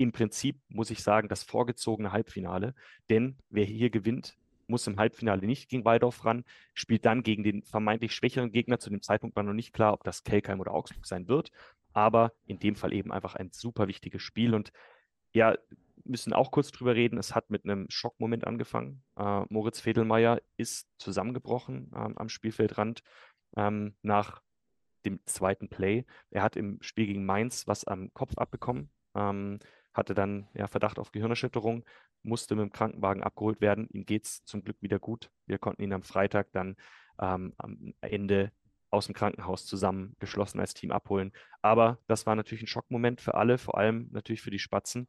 im Prinzip, muss ich sagen, das vorgezogene Halbfinale. Denn wer hier gewinnt, muss im Halbfinale nicht gegen Waldorf ran, spielt dann gegen den vermeintlich schwächeren Gegner. Zu dem Zeitpunkt war noch nicht klar, ob das Kelkheim oder Augsburg sein wird. Aber in dem Fall eben einfach ein super wichtiges Spiel. Und ja, müssen auch kurz drüber reden. Es hat mit einem Schockmoment angefangen. Äh, Moritz Fedelmeier ist zusammengebrochen ähm, am Spielfeldrand ähm, nach dem zweiten Play. Er hat im Spiel gegen Mainz was am Kopf abbekommen, ähm, hatte dann ja, Verdacht auf Gehirnerschütterung, musste mit dem Krankenwagen abgeholt werden. Ihm geht es zum Glück wieder gut. Wir konnten ihn am Freitag dann ähm, am Ende aus dem Krankenhaus zusammen geschlossen als Team abholen. Aber das war natürlich ein Schockmoment für alle, vor allem natürlich für die Spatzen.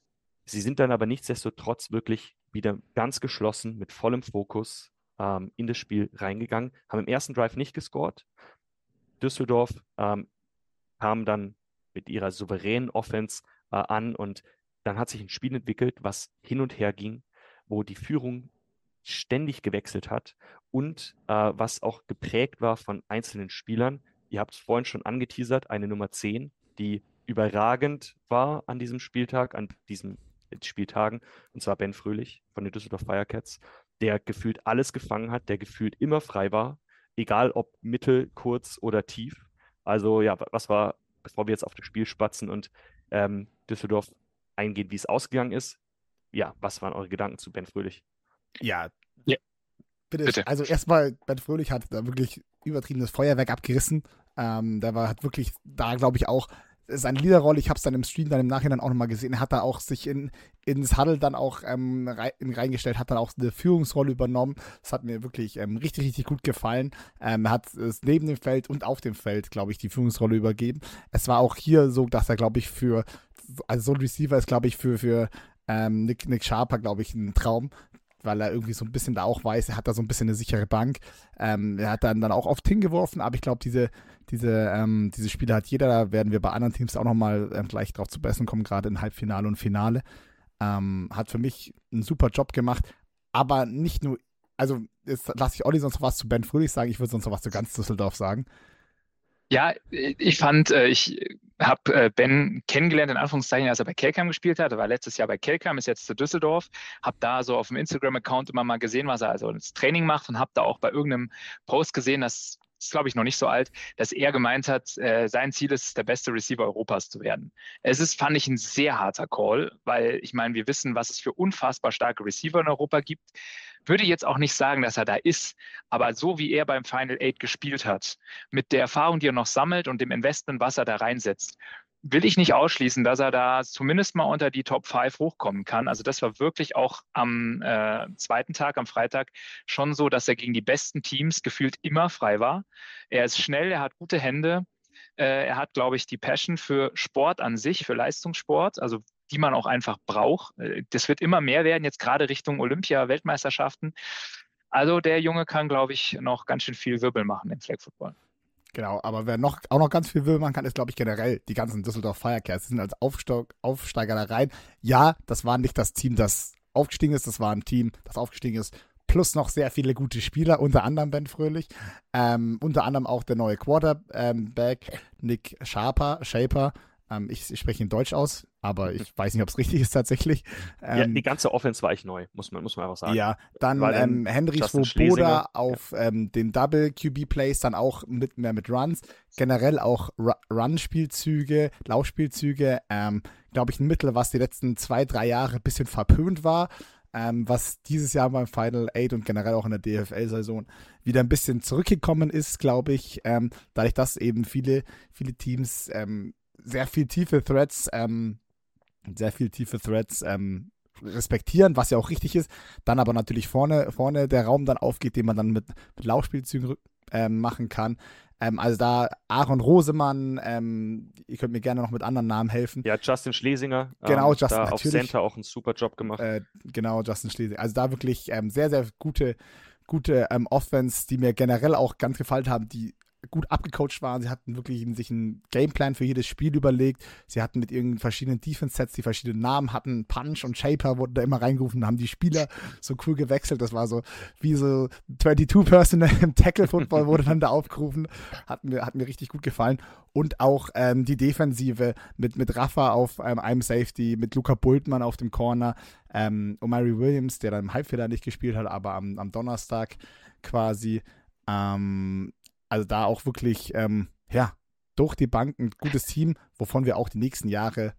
Sie sind dann aber nichtsdestotrotz wirklich wieder ganz geschlossen, mit vollem Fokus ähm, in das Spiel reingegangen, haben im ersten Drive nicht gescored. Düsseldorf ähm, kam dann mit ihrer souveränen Offense äh, an und dann hat sich ein Spiel entwickelt, was hin und her ging, wo die Führung ständig gewechselt hat und äh, was auch geprägt war von einzelnen Spielern. Ihr habt es vorhin schon angeteasert, eine Nummer zehn, die überragend war an diesem Spieltag, an diesen Spieltagen, und zwar Ben Fröhlich von den Düsseldorf Firecats, der gefühlt alles gefangen hat, der gefühlt immer frei war, egal ob mittel, kurz oder tief. Also ja, was war, bevor wir jetzt auf das Spiel spatzen und ähm, Düsseldorf eingehen, wie es ausgegangen ist, ja, was waren eure Gedanken zu Ben Fröhlich? Ja, ja. Bitte. Bitte. Also erstmal, Ben Fröhlich hat da wirklich übertriebenes Feuerwerk abgerissen. Ähm, der war, hat wirklich da, glaube ich, auch seine Leaderrolle, ich habe es dann im Stream dann im Nachhinein auch nochmal gesehen, er hat da auch sich in, ins Huddle dann auch ähm, rein, reingestellt, hat dann auch eine Führungsrolle übernommen. Das hat mir wirklich ähm, richtig, richtig gut gefallen. Ähm, er hat es neben dem Feld und auf dem Feld, glaube ich, die Führungsrolle übergeben. Es war auch hier so, dass er, glaube ich, für, also so ein Receiver ist, glaube ich, für, für ähm, Nick, Nick Sharper, glaube ich, ein Traum, weil er irgendwie so ein bisschen da auch weiß, er hat da so ein bisschen eine sichere Bank. Ähm, er hat dann, dann auch oft hingeworfen, aber ich glaube, diese, diese, ähm, diese Spiele hat jeder, da werden wir bei anderen Teams auch nochmal ähm, gleich drauf zu besten kommen, gerade im Halbfinale und Finale. Ähm, hat für mich einen super Job gemacht, aber nicht nur, also jetzt lasse ich Olli sonst noch was zu Ben Fröhlich sagen, ich würde sonst noch was zu ganz Düsseldorf sagen. Ja, ich fand, ich habe Ben kennengelernt, in Anführungszeichen, als er bei Kelkheim gespielt hat. Er war letztes Jahr bei Kelkheim, ist jetzt zu Düsseldorf. Habe da so auf dem Instagram-Account immer mal gesehen, was er also ins Training macht und habe da auch bei irgendeinem Post gesehen, dass, das ist, glaube ich, noch nicht so alt, dass er gemeint hat, äh, sein Ziel ist, der beste Receiver Europas zu werden. Es ist, fand ich, ein sehr harter Call, weil ich meine, wir wissen, was es für unfassbar starke Receiver in Europa gibt. Würde jetzt auch nicht sagen, dass er da ist, aber so wie er beim Final Eight gespielt hat, mit der Erfahrung, die er noch sammelt und dem Investment, was er da reinsetzt, will ich nicht ausschließen, dass er da zumindest mal unter die Top fünf hochkommen kann. Also das war wirklich auch am äh, zweiten Tag, am Freitag, schon so, dass er gegen die besten Teams gefühlt immer frei war. Er ist schnell, er hat gute Hände. Äh, er hat, glaube ich, die Passion für Sport an sich, für Leistungssport, also die man auch einfach braucht. Das wird immer mehr werden, jetzt gerade Richtung Olympia-Weltmeisterschaften. Also der Junge kann, glaube ich, noch ganz schön viel Wirbel machen im Flag Football. Genau, aber wer noch, auch noch ganz viel Wirbel machen kann, ist, glaube ich, generell die ganzen Düsseldorf Firecats. Sie sind als Aufsteig, Aufsteiger da rein. Ja, das war nicht das Team, das aufgestiegen ist, das war ein Team, das aufgestiegen ist, plus noch sehr viele gute Spieler, unter anderem Ben Fröhlich, ähm, unter anderem auch der neue Quarterback, Nick Sharper, Shaper. Ähm, ich, ich spreche ihn Deutsch aus, aber ich weiß nicht, ob es richtig ist tatsächlich. Ähm, ja, die ganze Offense war ich neu, muss man, muss man einfach sagen. Ja, dann ähm, Henry Swoboda auf ja. ähm, den Double-Q B-Plays, dann auch mit mehr mit Runs. Generell auch Run-Spielzüge, Laufspielzüge. Ähm, glaube ich, ein Mittel, was die letzten zwei, drei Jahre ein bisschen verpönt war. Ähm, was dieses Jahr beim Final Eight und generell auch in der D F L-Saison wieder ein bisschen zurückgekommen ist, glaube ich. Ähm, dadurch, dass eben viele, viele Teams ähm, sehr viel tiefe Threads, ähm, sehr viel tiefe Threads ähm, respektieren, was ja auch richtig ist. Dann aber natürlich vorne, vorne der Raum dann aufgeht, den man dann mit, mit Laufspielzügen ähm, machen kann. Ähm, also da Aaron Rosemann, ähm, ihr könnt mir gerne noch mit anderen Namen helfen. Ja, Justin Schlesinger. Genau, ähm, Justin, da natürlich. Auf Center auch einen super Job gemacht. Äh, genau, Justin Schlesinger. Also da wirklich ähm, sehr, sehr gute, gute ähm, Offense, die mir generell auch ganz gefallen haben, die gut abgecoacht waren. Sie hatten wirklich sich einen Gameplan für jedes Spiel überlegt. Sie hatten mit ihren verschiedenen Defense-Sets, die verschiedenen Namen hatten. Punch und Shaper wurden da immer reingerufen, haben die Spieler so cool gewechselt. Das war so wie so zweiundzwanzig Personal im Tackle-Football wurde dann da aufgerufen. Hat mir, hat mir richtig gut gefallen. Und auch ähm, die Defensive mit, mit Rafa auf ähm, einem Safety, mit Luca Bultmann auf dem Corner, ähm, Omari Williams, der dann im Halbfinale nicht gespielt hat, aber am, am Donnerstag quasi. Ähm, also da auch wirklich, ähm, ja, durch die Bank ein gutes Team, wovon wir auch die nächsten Jahre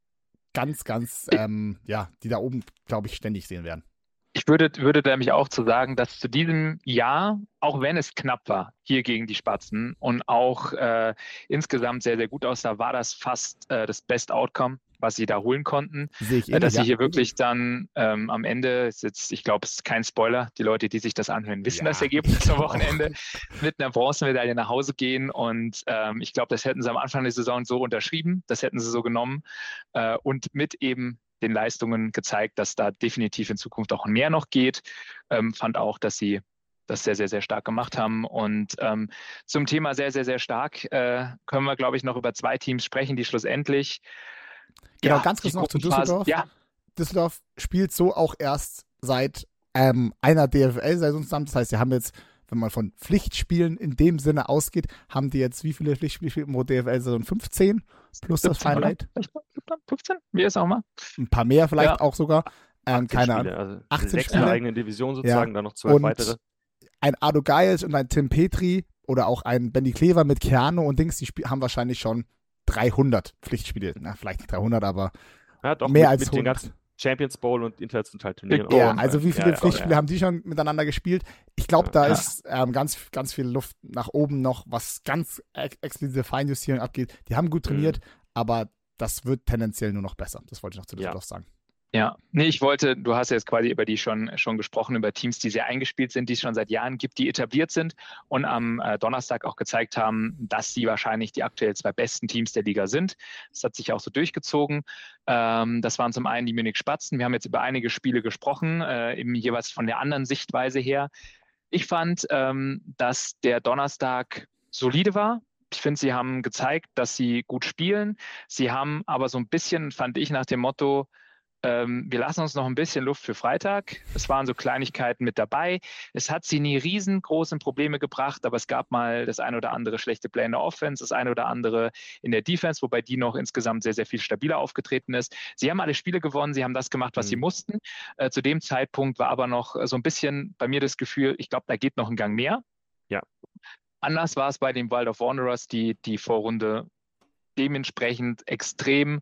ganz, ganz, ähm, ja, die da oben, glaube ich, ständig sehen werden. Ich würde, würde nämlich auch zu sagen, dass zu diesem Jahr, auch wenn es knapp war, hier gegen die Spatzen und auch äh, insgesamt sehr, sehr gut aussah, war das fast äh, das Best Outcome, was sie da holen konnten. Sehe ich äh, dass ähnlich, sie ja. hier wirklich dann ähm, am Ende, ist jetzt, ich glaube, es ist kein Spoiler, die Leute, die sich das anhören, wissen Ja. das Ergebnis am Wochenende, mit einer Bronzemedaille nach Hause gehen. Und ähm, ich glaube, das hätten sie am Anfang der Saison so unterschrieben, das hätten sie so genommen äh, und mit eben den Leistungen gezeigt, dass da definitiv in Zukunft auch mehr noch geht. Ähm, fand auch, dass sie das sehr, sehr, sehr stark gemacht haben. Und ähm, zum Thema sehr, sehr, sehr stark äh, können wir, glaube ich, noch über zwei Teams sprechen, die schlussendlich Genau, ja, ganz kurz die noch zu Gruppenphase- Düsseldorf. Ja, Düsseldorf spielt so auch erst seit ähm, einer D F L-Saison zusammen. Das heißt, sie haben jetzt, wenn man von Pflichtspielen in dem Sinne ausgeht, haben die jetzt wie viele Pflichtspiele pro D F L-Saison? fünfzehn plus das siebzehn, Final oder? Eight? fünfzehn? Wie ist auch mal? Ein paar mehr vielleicht Ja. auch sogar. Ähm, achtzehn keine Spiele, Ahnung. also achtzehn sechs in der Spiele. eigenen Division sozusagen, dann noch zwei Und weitere. ein Ado Gajic und ein Tim Petri oder auch ein Benny Klever mit Keanu und Dings, die spiel- haben wahrscheinlich schon dreihundert Pflichtspiele. Na, vielleicht nicht dreihundert, aber Ja, doch, mehr mit, als mit den hundert. ganzen Champions Bowl und internationalen Turnieren. Ja, Ja, auch. also wie viele Ja, ja, Pflichtspiele ja. haben die schon miteinander gespielt? Ich glaube, Ja. da Ja. ist ähm, ganz, ganz viel Luft nach oben noch, was ganz ex explizite Feinjustierung abgeht. Die haben gut trainiert, aber das wird tendenziell nur noch besser. Das wollte ich noch zu Ja. Düsseldorf sagen. Ja, nee, ich wollte, du hast ja jetzt quasi über die schon, schon gesprochen, über Teams, die sehr eingespielt sind, die es schon seit Jahren gibt, die etabliert sind und am äh, Donnerstag auch gezeigt haben, dass sie wahrscheinlich die aktuell zwei besten Teams der Liga sind. Das hat sich auch so durchgezogen. Ähm, das waren zum einen die Munich Spatzen. Wir haben jetzt über einige Spiele gesprochen, äh, eben jeweils von der anderen Sichtweise her. Ich fand, ähm, dass der Donnerstag solide war. Ich finde, sie haben gezeigt, dass sie gut spielen. Sie haben aber so ein bisschen, fand ich, nach dem Motto, ähm, wir lassen uns noch ein bisschen Luft für Freitag. Es waren so Kleinigkeiten mit dabei. Es hat sie nie riesengroße Probleme gebracht, aber es gab mal das ein oder andere schlechte Play in der Offense, das ein oder andere in der Defense, wobei die noch insgesamt sehr, sehr viel stabiler aufgetreten ist. Sie haben alle Spiele gewonnen, sie haben das gemacht, was Mhm. sie mussten. Äh, zu dem Zeitpunkt war aber noch so ein bisschen bei mir das Gefühl, ich glaube, da geht noch ein Gang mehr. Ja. Anders war es bei den Wild of Wanderers, die die Vorrunde dementsprechend extrem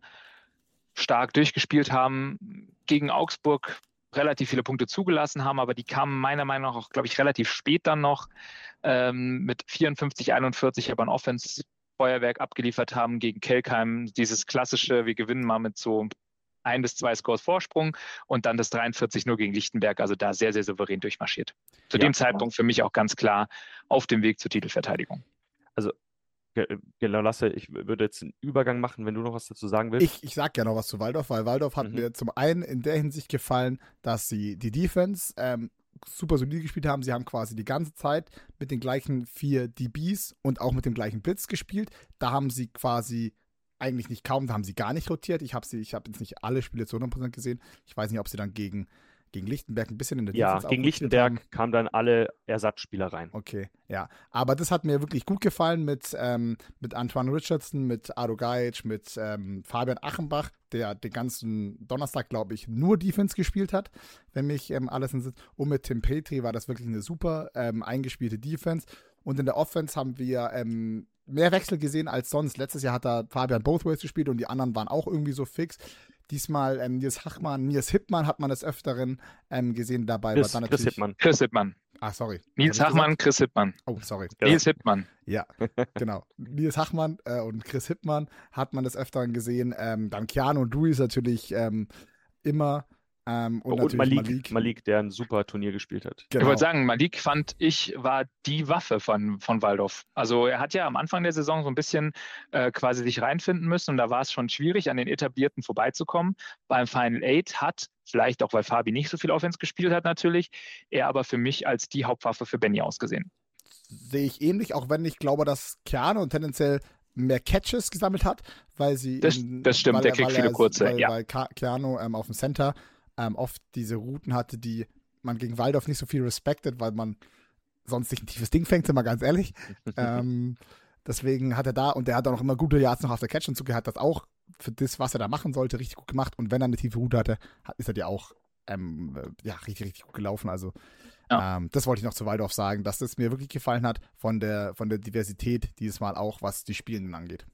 stark durchgespielt haben, gegen Augsburg relativ viele Punkte zugelassen haben, aber die kamen meiner Meinung nach auch, glaube ich, relativ spät dann noch ähm, mit vierundfünfzig, einundvierzig aber ein Offense-Feuerwerk abgeliefert haben gegen Kelkheim. Dieses klassische, wir gewinnen mal mit so ein bis zwei Scores Vorsprung und dann das dreiundvierzig nur gegen Lichtenberg, also da sehr, sehr souverän durchmarschiert. Zu Ja. dem Zeitpunkt für mich auch ganz klar auf dem Weg zur Titelverteidigung. Ge- Genau, Lasse, ich w- würde jetzt einen Übergang machen, wenn du noch was dazu sagen willst. Ich, ich sag ja noch was zu Waldorf, weil Waldorf hat Mhm. mir zum einen in der Hinsicht gefallen, dass sie die Defense ähm, super solide gespielt haben. Sie haben quasi die ganze Zeit mit den gleichen vier D Bs und auch mit dem gleichen Blitz gespielt. Da haben sie quasi eigentlich nicht kaum, da haben sie gar nicht rotiert. Ich habe sie, ich habe jetzt nicht alle Spiele zu hundert Prozent gesehen. Ich weiß nicht, ob sie dann gegen, gegen Lichtenberg ein bisschen in der Ja, Defense auch gegen rotiert haben. Lichtenberg kamen dann alle Ersatzspieler rein. Okay, ja. Aber das hat mir wirklich gut gefallen mit, ähm, mit Antoine Richardson, mit Ado Gajic, mit ähm, Fabian Achenbach, der den ganzen Donnerstag, glaube ich, nur Defense gespielt hat, wenn mich ähm, alles in Sinn. Und mit Tim Petri war das wirklich eine super ähm, eingespielte Defense. Und in der Offense haben wir ähm, mehr Wechsel gesehen als sonst. Letztes Jahr hat da Fabian Bothways gespielt und die anderen waren auch irgendwie so fix. Diesmal ähm, Nils Hachmann, Nils Hippmann hat man des Öfteren ähm, gesehen. Dabei Chris, war dann Chris natürlich... Hippmann. Chris Hippmann. Ah, sorry. Nils Was hab ich Hachmann, Chris Hippmann. gesagt? Oh, sorry. Genau. Nils Hippmann. Ja, genau. Nils Hachmann äh, und Chris Hippmann hat man des Öfteren gesehen. Ähm, dann Keanu und Luis natürlich ähm, immer. Ähm, und, Und, natürlich Malik, Malik. Malik, der ein super Turnier gespielt hat. Genau. Ich wollte sagen, Malik fand ich, war die Waffe von, von Waldorf. Also er hat ja am Anfang der Saison so ein bisschen äh, quasi sich reinfinden müssen und da war es schon schwierig, an den Etablierten vorbeizukommen. Beim Final Eight hat, vielleicht auch weil Fabi nicht so viel Offense gespielt hat natürlich, er aber für mich als die Hauptwaffe für Benny ausgesehen. sehe ich ähnlich, auch wenn ich glaube, dass Keanu tendenziell mehr Catches gesammelt hat, weil sie Das, in, das stimmt, weil, der kriegt weil viele er, kurze, weil, ja. weil Keanu ähm, auf dem Center ähm, oft diese Routen hatte, die man gegen Waldorf nicht so viel respected, weil man sonst nicht ein tiefes Ding fängt, sind wir ganz ehrlich. ähm, deswegen hat er da, und er hat auch noch immer gute Yards noch auf der Catch und so, hat das auch für das, was er da machen sollte, richtig gut gemacht. Und wenn er eine tiefe Route hatte, hat, ist er ja auch ähm, ja, richtig, richtig gut gelaufen. Also Ja. ähm, das wollte ich noch zu Waldorf sagen, dass es mir wirklich gefallen hat von der, von der Diversität dieses Mal auch, was die Spielenden angeht.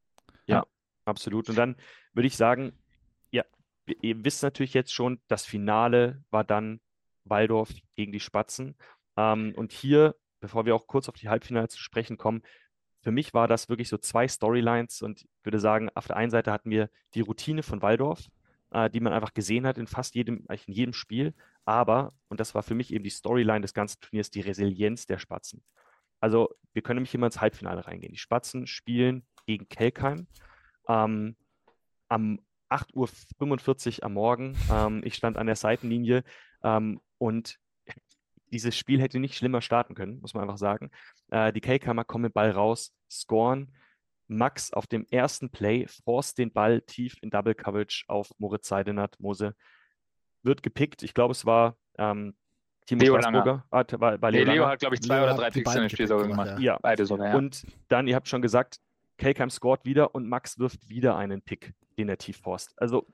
Ja, absolut. Und dann würde ich sagen, ja, ihr- ihr wisst natürlich jetzt schon, das Finale war dann Waldorf gegen die Spatzen. Ähm, und hier, bevor wir auch kurz auf die Halbfinale zu sprechen kommen, für mich war das wirklich so zwei Storylines und ich würde sagen, auf der einen Seite hatten wir die Routine von Waldorf, äh, die man einfach gesehen hat in fast jedem, eigentlich in jedem Spiel, aber, und das war für mich eben die Storyline des ganzen Turniers, die Resilienz der Spatzen. Also wir können nämlich immer ins Halbfinale reingehen. Die Spatzen spielen gegen Kelkheim ähm, am acht Uhr fünfundvierzig am Morgen. Ähm, ich stand an der Seitenlinie ähm, und dieses Spiel hätte nicht schlimmer starten können, muss man einfach sagen. Äh, die Kelkheimer kommen mit Ball raus, scoren. Max auf dem ersten Play forst den Ball tief in Double Coverage auf Moritz Seidenat. Mose wird gepickt. Ich glaube, es war ähm, Timo Leo Straßburger. Ah, war, war Nee, Leo Leo Langer. hat, glaube ich, zwei Leo oder hat drei die Picks in beiden dem Spiel gepickt sogar gemacht, gemacht. ja. Ja, Beide sogar, ja. und dann, ihr habt schon gesagt, Kelkheim scored wieder und Max wirft wieder einen Pick, den er tief forst. Also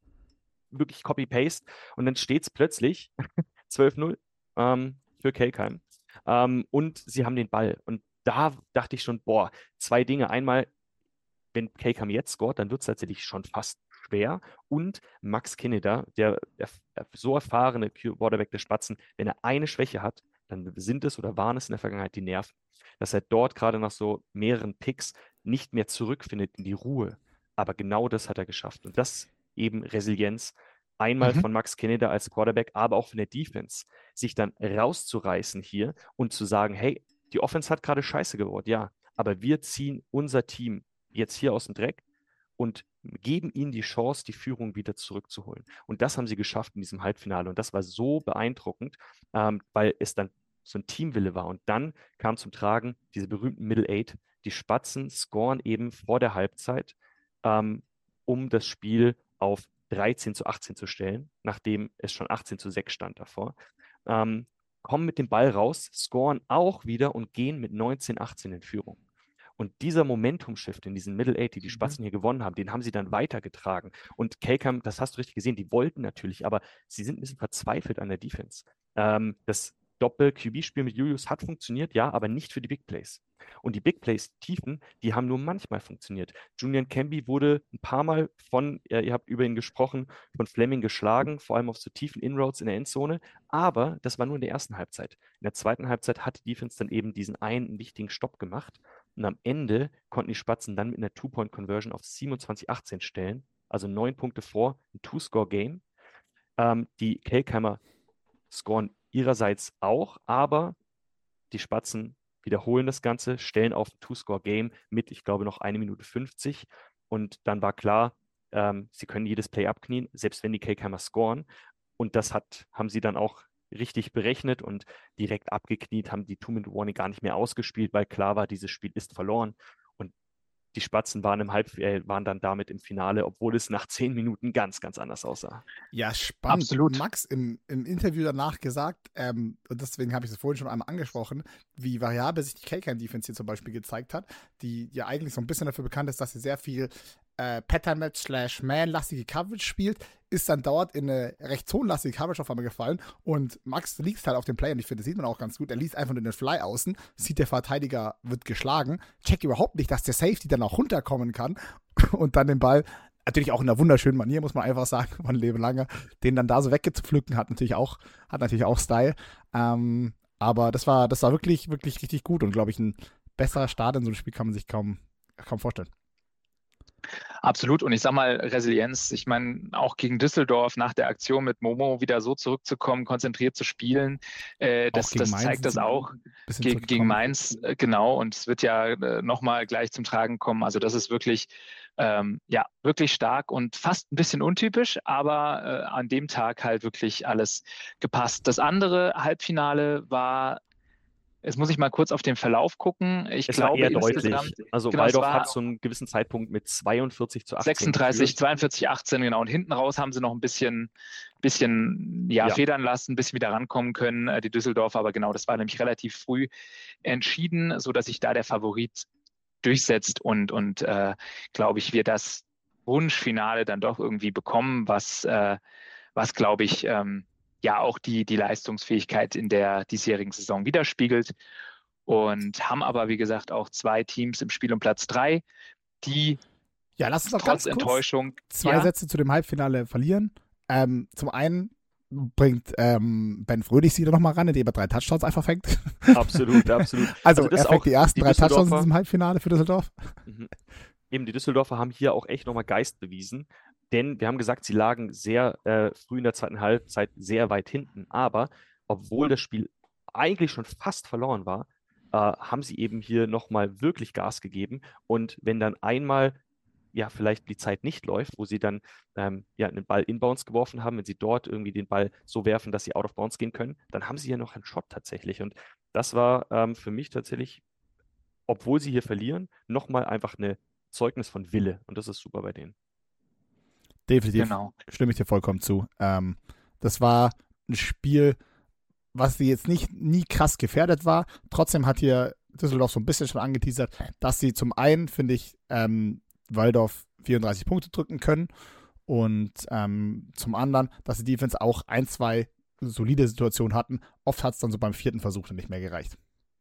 wirklich Copy-Paste. Und dann steht es plötzlich zwölf null ähm, für Kelkheim. Ähm, und sie haben den Ball. Und da dachte ich schon, boah, zwei Dinge. Einmal, wenn Kelkheim jetzt scoret, dann wird es tatsächlich schon fast schwer. Und Max Kineder, der, der, der so erfahrene Quarterback der Spatzen, wenn er eine Schwäche hat, dann sind es oder waren es in der Vergangenheit die Nerven. Dass er dort gerade nach so mehreren Picks nicht mehr zurückfindet in die Ruhe. Aber genau das hat er geschafft. Und das eben Resilienz. Einmal Mhm. von Max Kineder als Quarterback, aber auch von der Defense, sich dann rauszureißen hier und zu sagen, hey, die Offense hat gerade scheiße geworden, ja, aber wir ziehen unser Team jetzt hier aus dem Dreck und geben ihnen die Chance, die Führung wieder zurückzuholen. Und das haben sie geschafft in diesem Halbfinale. Und das war so beeindruckend, ähm, weil es dann so ein Teamwille war. Und dann kam zum Tragen diese berühmten Middle Eight. Die Spatzen scoren eben vor der Halbzeit, ähm, um das Spiel auf dreizehn zu achtzehn zu stellen, nachdem es schon achtzehn zu sechs stand davor. Ähm, kommen mit dem Ball raus, scoren auch wieder und gehen mit neunzehn achtzehn in Führung. Und dieser Momentum-Shift in diesen Middle Eight, die die Spatzen hier gewonnen haben, den haben sie dann weitergetragen. Und Kelkham, das hast du richtig gesehen, die wollten natürlich, aber sie sind ein bisschen verzweifelt an der Defense. Ähm, das Doppel-Q B-Spiel mit Julius hat funktioniert, ja, aber nicht für die Big Plays. Und die Big Plays, Tiefen, die haben nur manchmal funktioniert. Julian Camby wurde ein paar Mal von, äh, ihr habt über ihn gesprochen, von Fleming geschlagen, vor allem auf so tiefen Inroads in der Endzone, aber das war nur in der ersten Halbzeit. In der zweiten Halbzeit hat die Defense dann eben diesen einen wichtigen Stopp gemacht und am Ende konnten die Spatzen dann mit einer Two-Point-Conversion auf siebenundzwanzig achtzehn stellen, also neun Punkte vor, ein Two-Score-Game. Ähm, die Kelkheimer scoren ihrerseits auch, aber die Spatzen wiederholen das Ganze, stellen auf ein Two-Score-Game mit, ich glaube, noch eine Minute fünfzig. Und dann war klar, ähm, sie können jedes Play abknien, selbst wenn die Kelkheimer scoren. Und das hat, haben sie dann auch richtig berechnet und direkt abgekniet, haben die Two-Minute-Warning gar nicht mehr ausgespielt, weil klar war, dieses Spiel ist verloren. Und die Spatzen waren, im Halb äh, waren dann damit im Finale, obwohl es nach zehn Minuten ganz, ganz anders aussah. Ja, spannend. Absolut. Max im, im Interview danach gesagt, ähm, und deswegen habe ich es vorhin schon einmal angesprochen, wie variabel sich die Kelkheim-Defense hier zum Beispiel gezeigt hat, die ja eigentlich so ein bisschen dafür bekannt ist, dass sie sehr viel äh, Pattern-Match slash Man-lastige Coverage spielt, ist dann dort in eine recht zonenlastige Coverage auf einmal gefallen und Max liest halt auf dem Play und ich finde, das sieht man auch ganz gut, er liest einfach nur den Fly außen, sieht, der Verteidiger wird geschlagen, checkt überhaupt nicht, dass der Safety dann auch runterkommen kann und dann den Ball natürlich auch in einer wunderschönen Manier, muss man einfach sagen, von Leben Lange, den dann da so weggepflücken, hat natürlich auch, hat natürlich auch Style. Ähm, aber das war, das war wirklich, wirklich richtig gut und glaube ich, ein besserer Start in so einem Spiel kann man sich kaum, kaum vorstellen. Absolut. Und ich sag mal, Resilienz, ich meine, auch gegen Düsseldorf nach der Aktion mit Momo wieder so zurückzukommen, konzentriert zu spielen, äh, das, das zeigt das auch gegen, gegen Mainz, äh, genau. Und es wird ja äh, nochmal gleich zum Tragen kommen. Also das ist wirklich, ähm, ja, wirklich stark und fast ein bisschen untypisch, aber äh, an dem Tag halt wirklich alles gepasst. Das andere Halbfinale war Jetzt muss ich mal kurz auf den Verlauf gucken. Ich Es war glaube eher deutlich. insgesamt, Also genau, es Waldorf war hat zu einem gewissen Zeitpunkt mit zweiundvierzig zu achtzehn sechsunddreißig, geführt. zweiundvierzig, achtzehn, genau. Und hinten raus haben sie noch ein bisschen, bisschen ja, Ja. federn lassen, ein bisschen wieder rankommen können, äh, die Düsseldorfer. Aber genau, das war nämlich relativ früh entschieden, sodass sich da der Favorit durchsetzt und, und äh, glaube ich, wir das Wunschfinale dann doch irgendwie bekommen, was, äh, was glaube ich, ähm, ja auch die, die Leistungsfähigkeit in der diesjährigen Saison widerspiegelt. Und haben aber, wie gesagt, auch zwei Teams im Spiel um Platz drei, die Ja, lass uns noch trotz ganz kurz Enttäuschung zwei ja, Sätze zu dem Halbfinale verlieren. Ähm, zum einen bringt ähm, Ben Fröhlich sie da nochmal ran, indem er drei Touchdowns einfach fängt. Absolut, absolut. Also, das er fängt auch die ersten die drei Touchdowns in Düsseldorfer- diesem Halbfinale für Düsseldorf. Mhm. Eben, die Düsseldorfer haben hier auch echt nochmal Geist bewiesen, denn wir haben gesagt, sie lagen sehr äh, früh in der zweiten Halbzeit sehr weit hinten, aber obwohl das Spiel eigentlich schon fast verloren war, äh, haben sie eben hier nochmal wirklich Gas gegeben und wenn dann einmal ja vielleicht die Zeit nicht läuft, wo sie dann ähm, ja einen Ball inbounds geworfen haben, wenn sie dort irgendwie den Ball so werfen, dass sie out of bounds gehen können, dann haben sie ja noch einen Shot tatsächlich und das war ähm, für mich tatsächlich, obwohl sie hier verlieren, nochmal einfach eine Zeugnis von Wille. Und das ist super bei denen. Definitiv. genau. Stimme ich dir vollkommen zu. Ähm, das war ein Spiel, was sie jetzt nicht nie krass gefährdet war. Trotzdem hat hier Düsseldorf so ein bisschen schon angeteasert, dass sie zum einen, finde ich, ähm, Waldorf vierunddreißig Punkte drücken können und ähm, zum anderen, dass die Defense auch ein, zwei solide Situationen hatten. Oft hat es dann so beim vierten Versuch dann nicht mehr gereicht.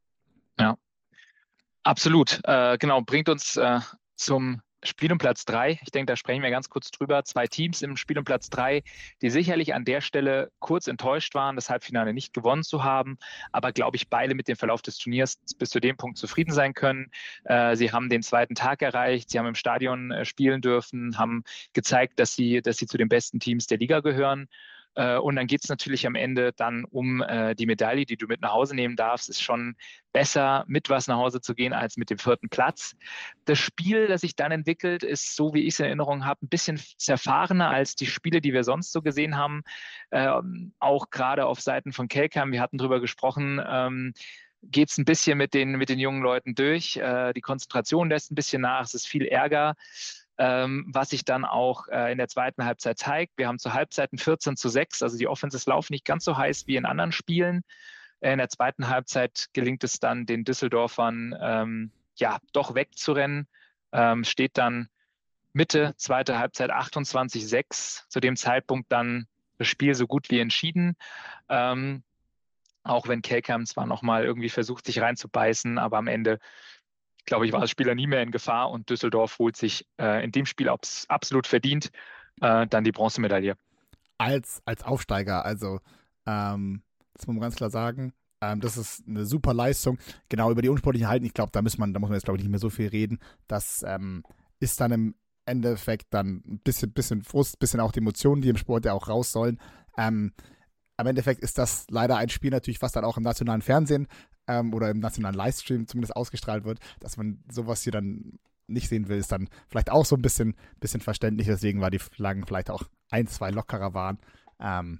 Absolut. Äh, genau, bringt uns äh, zum Spiel um Platz drei. Ich denke, da sprechen wir ganz kurz drüber. Zwei Teams im Spiel um Platz drei, die sicherlich an der Stelle kurz enttäuscht waren, das Halbfinale nicht gewonnen zu haben, aber glaube ich, beide mit dem Verlauf des Turniers bis zu dem Punkt zufrieden sein können. Äh, sie haben den zweiten Tag erreicht, sie haben im Stadion äh, spielen dürfen, haben gezeigt, dass sie, dass sie zu den besten Teams der Liga gehören. Äh, und dann geht es natürlich am Ende dann um äh, die Medaille, die du mit nach Hause nehmen darfst. Ist schon besser, mit was nach Hause zu gehen, als mit dem vierten Platz. Das Spiel, das sich dann entwickelt, ist, so wie ich es in Erinnerung habe, ein bisschen zerfahrener als die Spiele, die wir sonst so gesehen haben. Ähm, auch gerade auf Seiten von Kelkheim, wir hatten drüber gesprochen, ähm, geht es ein bisschen mit den, mit den jungen Leuten durch. Äh, die Konzentration lässt ein bisschen nach, es ist viel Ärger. Ähm, was sich dann auch äh, in der zweiten Halbzeit zeigt. Wir haben zur Halbzeit ein vierzehn zu sechs, also die Offenses laufen nicht ganz so heiß wie in anderen Spielen. In der zweiten Halbzeit gelingt es dann den Düsseldorfern, ähm, ja, doch wegzurennen. Ähm, steht dann Mitte, zweite Halbzeit achtundzwanzig sechs. Zu dem Zeitpunkt dann das Spiel so gut wie entschieden. Ähm, auch wenn Kelkheim zwar nochmal irgendwie versucht, sich reinzubeißen, aber am Ende, glaube ich, war das Spieler nie mehr in Gefahr und Düsseldorf holt sich äh, in dem Spiel abs absolut verdient äh, dann die Bronzemedaille. Als, als Aufsteiger, also ähm, das muss man ganz klar sagen, ähm, das ist eine super Leistung. Genau, über die unsportlichen Halten, ich glaube, da muss man, da muss man jetzt, glaube ich, nicht mehr so viel reden. Das ähm, ist dann im Endeffekt dann ein bisschen, bisschen Frust, ein bisschen auch die Emotionen, die im Sport ja auch raus sollen. Ähm, am Endeffekt ist das leider ein Spiel natürlich, was dann auch im nationalen Fernsehen ähm, oder im nationalen Livestream zumindest ausgestrahlt wird, dass man sowas hier dann nicht sehen will, ist dann vielleicht auch so ein bisschen, bisschen verständlich. Deswegen war die Flaggen vielleicht auch ein, zwei lockerer waren. Ähm,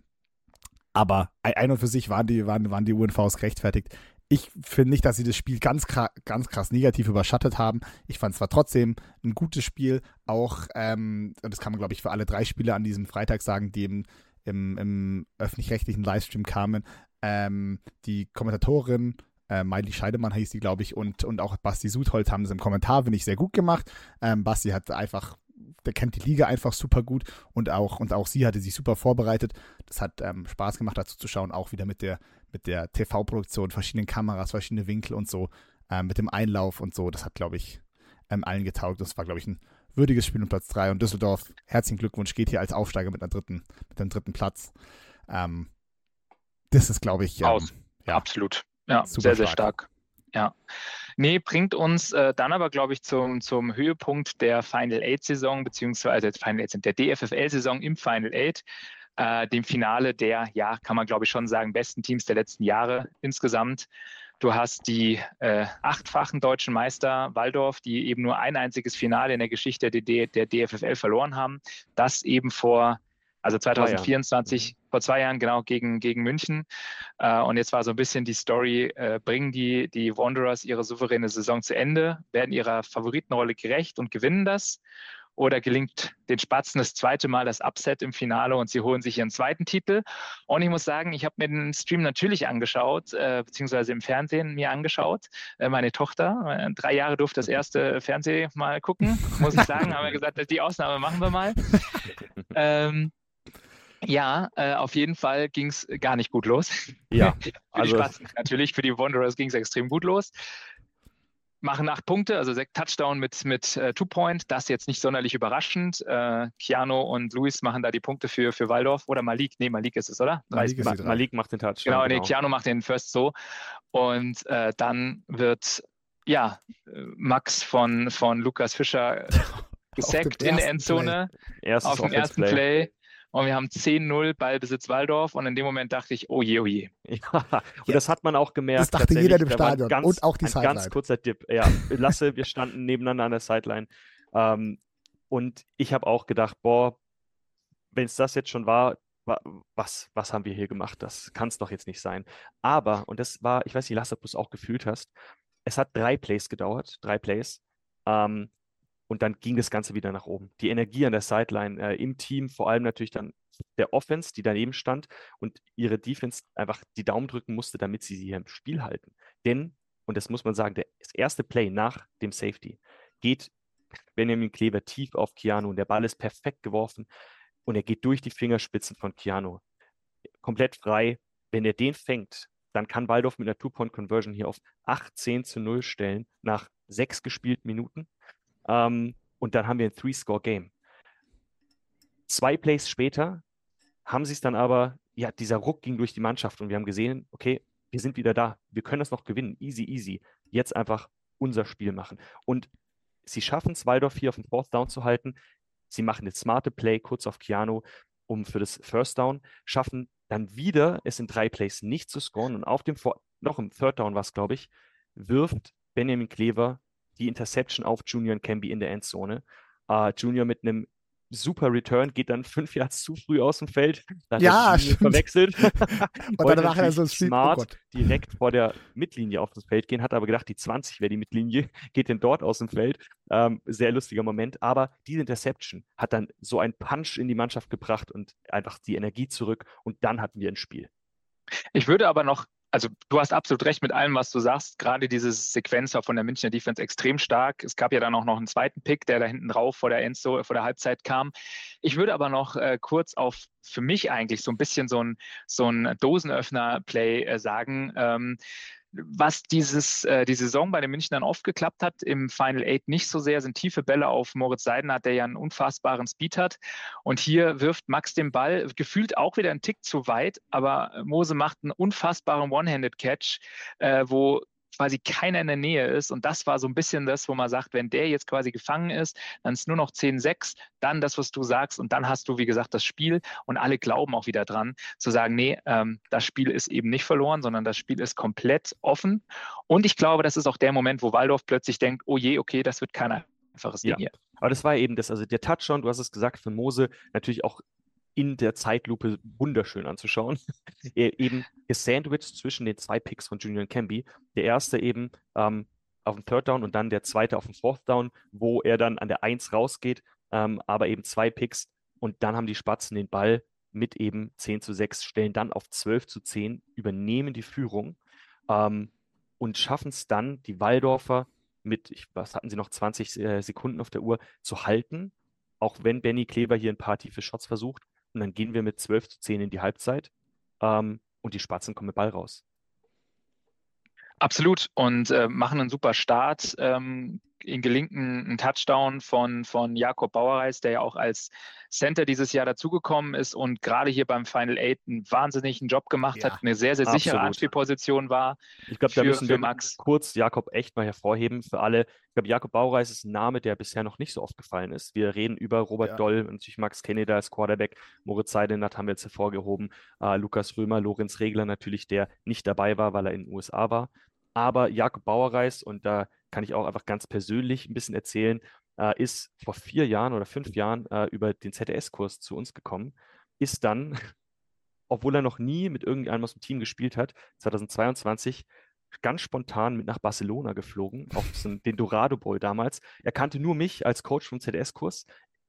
aber ein und für sich waren die, waren, waren die U N Vs gerechtfertigt. Ich finde nicht, dass sie das Spiel ganz, ganz krass negativ überschattet haben. Ich fand es zwar trotzdem ein gutes Spiel, auch, ähm, und das kann man, glaube ich, für alle drei Spiele an diesem Freitag sagen, die im, im, im öffentlich-rechtlichen Livestream kamen. Ähm, die Kommentatorin, äh, Miley Scheidemann hieß die, glaube ich, und, und auch Basti Sudholt haben das im Kommentar, finde ich, sehr gut gemacht. Ähm, Basti hat einfach, der kennt die Liga einfach super gut und auch, und auch sie hatte sich super vorbereitet. Das hat ähm, Spaß gemacht, dazu zu schauen, auch wieder mit der, mit der T V-Produktion, verschiedenen Kameras, verschiedene Winkel und so, ähm, mit dem Einlauf und so. Das hat, glaube ich, ähm, allen getaugt. Das war, glaube ich, ein würdiges Spiel um Platz drei. Und Düsseldorf, herzlichen Glückwunsch, geht hier als Aufsteiger mit, einer dritten, mit einem dritten Platz. Ähm, das ist, glaube ich, ähm, Aus. Ja, absolut. Ja, super sehr, sehr stark. stark. Ja. Nee, bringt uns äh, dann aber, glaube ich, zum, zum Höhepunkt der Final Eight Saison, beziehungsweise der Final Eight, der D F F L-Saison im Final Eight, äh, dem Finale der, ja, kann man glaube ich schon sagen, besten Teams der letzten Jahre insgesamt. Du hast die äh, achtfachen deutschen Meister Waldorf, die eben nur ein einziges Finale in der Geschichte der, der D F F L verloren haben. Das eben vor Also zwanzig vierundzwanzig, Jahren. vor zwei Jahren, genau, gegen, gegen München. Äh, und jetzt war so ein bisschen die Story, äh, bringen die, die Wanderers ihre souveräne Saison zu Ende, werden ihrer Favoritenrolle gerecht und gewinnen das? Oder gelingt den Spatzen das zweite Mal das Upset im Finale und sie holen sich ihren zweiten Titel? Und ich muss sagen, ich habe mir den Stream natürlich angeschaut, äh, beziehungsweise im Fernsehen mir angeschaut. Äh, meine Tochter, äh, drei Jahre durfte das erste Fernsehen mal gucken, muss ich sagen. Haben wir gesagt, die Ausnahme machen wir mal. ähm, ja, äh, auf jeden Fall ging es gar nicht gut los. Ja, für also die Spatzen natürlich, für die Wanderers ging es extrem gut los. Machen acht Punkte, also sechs Touchdown mit, mit äh, Two-Point. Das jetzt nicht sonderlich überraschend. Äh, Keanu und Luis machen da die Punkte für, für Waldorf. Oder Malik. Nee, Malik ist es, oder? Malik ist Ma die drei. Malik macht den Touchdown. Genau, nee, Genau. Keanu macht den First so. Und äh, dann wird, ja, Max von, von Lukas Fischer gesackt in der Endzone Erstes auf dem ersten Offense-Play. Play. Und wir haben zehn null Ballbesitz Waldorf. Und in dem Moment dachte ich, oh je, oh je. Ja, und das hat man auch gemerkt. Das dachte jeder im tatsächlich. Da war ein Stadion ganz, und auch die ein Sideline. ganz kurzer Dip. Ja, Lasse, wir standen nebeneinander an der Sideline. Ähm, und ich habe auch gedacht, boah, wenn es das jetzt schon war, wa was, was haben wir hier gemacht? Das kann es doch jetzt nicht sein. Aber, und das war, ich weiß nicht, Lasse, ob du es auch gefühlt hast, es hat drei Plays gedauert, drei Plays. Ähm, Und dann ging das Ganze wieder nach oben. Die Energie an der Sideline, äh, im Team, vor allem natürlich dann der Offense, die daneben stand und ihre Defense einfach die Daumen drücken musste, damit sie sie hier im Spiel halten. Denn, und das muss man sagen, der, das erste Play nach dem Safety geht Benjamin Klever tief auf Keanu und der Ball ist perfekt geworfen und er geht durch die Fingerspitzen von Keanu. Komplett frei. Wenn er den fängt, dann kann Waldorf mit einer Two-Point-Conversion hier auf achtzehn zu null stellen nach sechs gespielten Minuten. Um, und dann haben wir ein Three-Score-Game. Zwei Plays später haben sie es dann aber, ja, dieser Ruck ging durch die Mannschaft und wir haben gesehen, okay, wir sind wieder da, wir können das noch gewinnen, easy, easy. Jetzt einfach unser Spiel machen. Und sie schaffen es, Waldorf hier auf den Fourth Down zu halten. Sie machen eine smarte Play kurz auf Keanu, um für das First Down, schaffen dann wieder, es in drei Plays nicht zu scoren und auf dem, noch im Third Down war es, glaube ich, wirft Benjamin Klever die Interception auf Junior Camby in der Endzone. Uh, Junior mit einem super Return geht dann fünf Yards zu früh aus dem Feld. Da hat ja, er Junior verwechselt. Und dann nachher so ein smart oh Gott. direkt vor der Mittellinie auf das Feld gehen, hat aber gedacht, die zwanzig wäre die Mittellinie, geht denn dort aus dem Feld. Ähm, sehr lustiger Moment, aber diese Interception hat dann so einen Punch in die Mannschaft gebracht und einfach die Energie zurück und dann hatten wir ein Spiel. Ich würde aber noch, also du hast absolut recht mit allem, was du sagst. Gerade diese Sequenz war von der Münchner Defense extrem stark. Es gab ja dann auch noch einen zweiten Pick, der da hinten drauf vor der Endzone, vor der Halbzeit kam. Ich würde aber noch äh, kurz auf für mich eigentlich so ein bisschen so ein, so ein Dosenöffner-Play äh, sagen. Ähm, Was dieses, äh, die Saison bei den Münchnern oft geklappt hat, im Final Eight nicht so sehr, sind tiefe Bälle auf Moritz Seidenhardt, der ja einen unfassbaren Speed hat. Und hier wirft Max den Ball gefühlt auch wieder einen Tick zu weit, aber Mose macht einen unfassbaren One-Handed-Catch, äh, wo quasi keiner in der Nähe ist. Und das war so ein bisschen das, wo man sagt, wenn der jetzt quasi gefangen ist, dann ist nur noch zehn sechs, dann das, was du sagst. Und dann hast du, wie gesagt, das Spiel und alle glauben auch wieder dran, zu sagen, nee, ähm, das Spiel ist eben nicht verloren, sondern das Spiel ist komplett offen. Und ich glaube, das ist auch der Moment, wo Waldorf plötzlich denkt, oh je, okay, das wird kein einfaches Ding Ja, hier. aber das war eben das, also der Touchdown, du hast es gesagt, von Mose, natürlich auch in der Zeitlupe wunderschön anzuschauen. Er eben gesandwiched zwischen den zwei Picks von Junior Camby. Der erste eben ähm, auf dem Third Down und dann der zweite auf dem Fourth Down, wo er dann an der Eins rausgeht, ähm, aber eben zwei Picks und dann haben die Spatzen den Ball mit eben zehn zu sechs, stellen dann auf zwölf zu zehn, übernehmen die Führung ähm, und schaffen es dann, die Waldorfer mit, ich, was hatten sie noch, zwanzig äh, Sekunden auf der Uhr zu halten, auch wenn Benny Klever hier ein paar tiefe Shots versucht. Und dann gehen wir mit zwölf zu zehn in die Halbzeit ähm, und die Spatzen kommen mit Ball raus. Absolut und äh, machen einen super Start. Ähm, ihnen gelingt ein, ein Touchdown von, von Jakob Bauerreis, der ja auch als Center dieses Jahr dazugekommen ist und gerade hier beim Final Eight einen wahnsinnigen Job gemacht Ja, hat, eine sehr, sehr sichere absolut. Anspielposition war. Ich glaube, da für- müssen für wir Max. kurz Jakob echt mal hervorheben für alle. Ich glaube, Jakob Bauerreis ist ein Name, der bisher noch nicht so oft gefallen ist. Wir reden über Robert Ja. Doll und natürlich Max Kennedy als Quarterback. Moritz Seidenhardt haben wir jetzt hervorgehoben. Äh, Lukas Römer, Lorenz Regler natürlich, der nicht dabei war, weil er in den U S A war. Aber Jakob Bauerreis, und da kann ich auch einfach ganz persönlich ein bisschen erzählen, äh, ist vor vier Jahren oder fünf Jahren äh, über den Z D S-Kurs zu uns gekommen, ist dann, obwohl er noch nie mit irgendeinem aus dem Team gespielt hat, zweitausendzweiundzwanzig ganz spontan mit nach Barcelona geflogen, auf den Dorado Bowl damals. Er kannte nur mich als Coach vom Z D S-Kurs.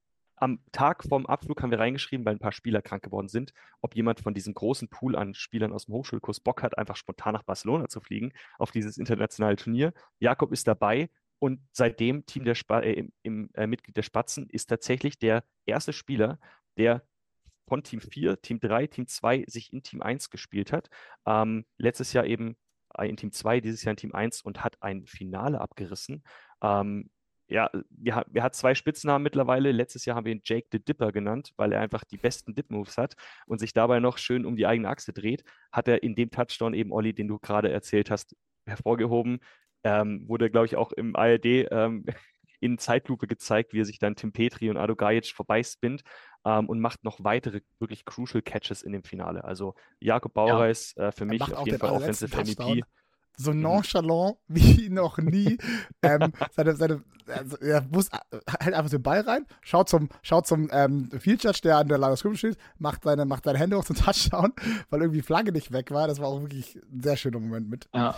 Am Tag vorm Abflug haben wir reingeschrieben, weil ein paar Spieler krank geworden sind, ob jemand von diesem großen Pool an Spielern aus dem Hochschulkurs Bock hat, einfach spontan nach Barcelona zu fliegen, auf dieses internationale Turnier. Jakob ist dabei und seitdem Team der Spa äh, im, im äh, Mitglied der Spatzen ist tatsächlich der erste Spieler, der von Team vier, Team drei, Team zwei sich in Team eins gespielt hat. Ähm, letztes Jahr eben in Team zwei, dieses Jahr in Team eins und hat ein Finale abgerissen. Ähm, ja, wir, wir hat zwei Spitznamen mittlerweile. Letztes Jahr haben wir ihn Jake the Dipper genannt, weil er einfach die besten Dip-Moves hat und sich dabei noch schön um die eigene Achse dreht. Hat er in dem Touchdown eben, Olli, den du gerade erzählt hast, hervorgehoben. Ähm, wurde, glaube ich, auch im A R D ähm, in Zeitlupe gezeigt, wie er sich dann Tim Petri und Ado Gajic vorbeispinnt ähm, und macht noch weitere wirklich crucial Catches in dem Finale. Also Jakob Bauer ist äh, für mich auf jeden Fall Offensive M V P. So nonchalant wie noch nie. ähm, seine, seine, also er muss halt einfach den Ball rein, schaut zum, schaut zum ähm, Field Judge, der an der Line of Scrimmage steht, macht seine, macht seine Hände hoch zum Touchdown, weil irgendwie Flagge nicht weg war. Das war auch wirklich ein sehr schöner Moment mit. Ja.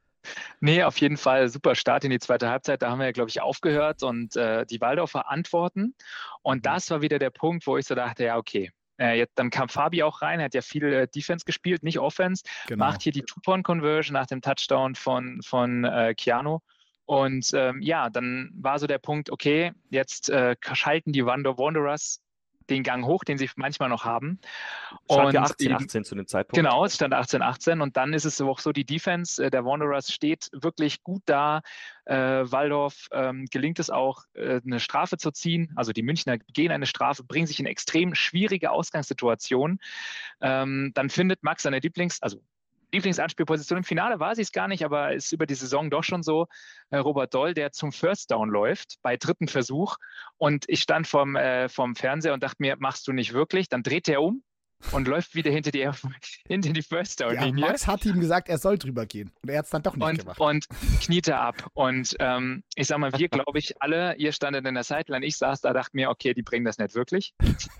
Nee, auf jeden Fall super Start in die zweite Halbzeit. Da haben wir ja, glaube ich, aufgehört und äh, die Waldorfer antworten. Und das war wieder der Punkt, wo ich so dachte, ja, okay. Äh, jetzt, dann kam Fabi auch rein, er hat ja viel äh, Defense gespielt, nicht Offense. Genau. Macht hier die Two-Point-Conversion nach dem Touchdown von, von äh, Keanu. Und ähm, ja, dann war so der Punkt, okay, jetzt äh, schalten die Wander Wanderers den Gang hoch, den sie manchmal noch haben. Stand ja achtzehn achtzehn zu dem Zeitpunkt. Genau, es stand achtzehn achtzehn und dann ist es auch so, die Defense äh, der Wanderers steht wirklich gut da. Äh, Waldorf ähm, gelingt es auch, äh, eine Strafe zu ziehen. Also die Münchner gehen eine Strafe, bringen sich in extrem schwierige Ausgangssituationen. Ähm, dann findet Max seine Lieblings-, also Lieblingsanspielposition. Im Finale war sie es gar nicht, aber ist über die Saison doch schon so. Äh, Robert Doll, der zum First Down läuft, bei dritten Versuch. Und ich stand vom, äh, vom Fernseher und dachte mir, machst du nicht wirklich? Dann dreht er um und läuft wieder hinter die, hinter die First Down-Linie. Ja, Max hat ihm gesagt, er soll drüber gehen. Und er hat es dann doch nicht und, gemacht. Und kniete ab. Und ähm, ich sag mal, wir, glaube ich, alle, ihr standet in der Sideline, ich saß da, dachte mir, okay, die bringen das nicht wirklich.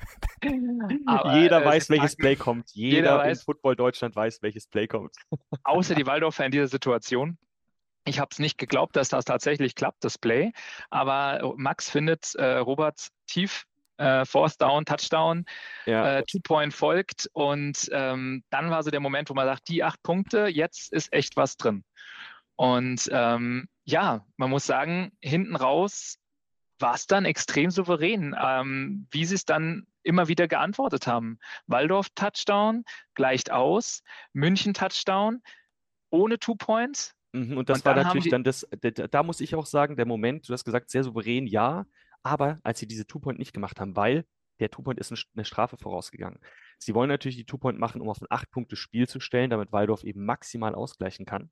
Aber, jeder äh, weiß, welches Play kommt. Jeder, jeder weiß, in Football Deutschland weiß, welches Play kommt. Außer die Waldorfer in dieser Situation. Ich habe es nicht geglaubt, dass das tatsächlich klappt, das Play. Aber Max findet äh, Robert tief, äh, Fourth Down, Touchdown, ja. äh, Two-Point folgt. Und ähm, dann war so der Moment, wo man sagt, die acht Punkte, jetzt ist echt was drin. Und ähm, ja, man muss sagen, hinten raus war es dann extrem souverän, ähm, wie sie es dann immer wieder geantwortet haben. Waldorf Touchdown, gleicht aus, München Touchdown, ohne Two Points. Und das und war dann natürlich dann das, da, da muss ich auch sagen, der Moment, du hast gesagt, sehr souverän, ja, aber als sie diese Two-Point nicht gemacht haben, weil der Two-Point ist eine Strafe vorausgegangen. Sie wollen natürlich die Two-Point machen, um auf ein acht-Punkte-Spiel zu stellen, damit Waldorf eben maximal ausgleichen kann.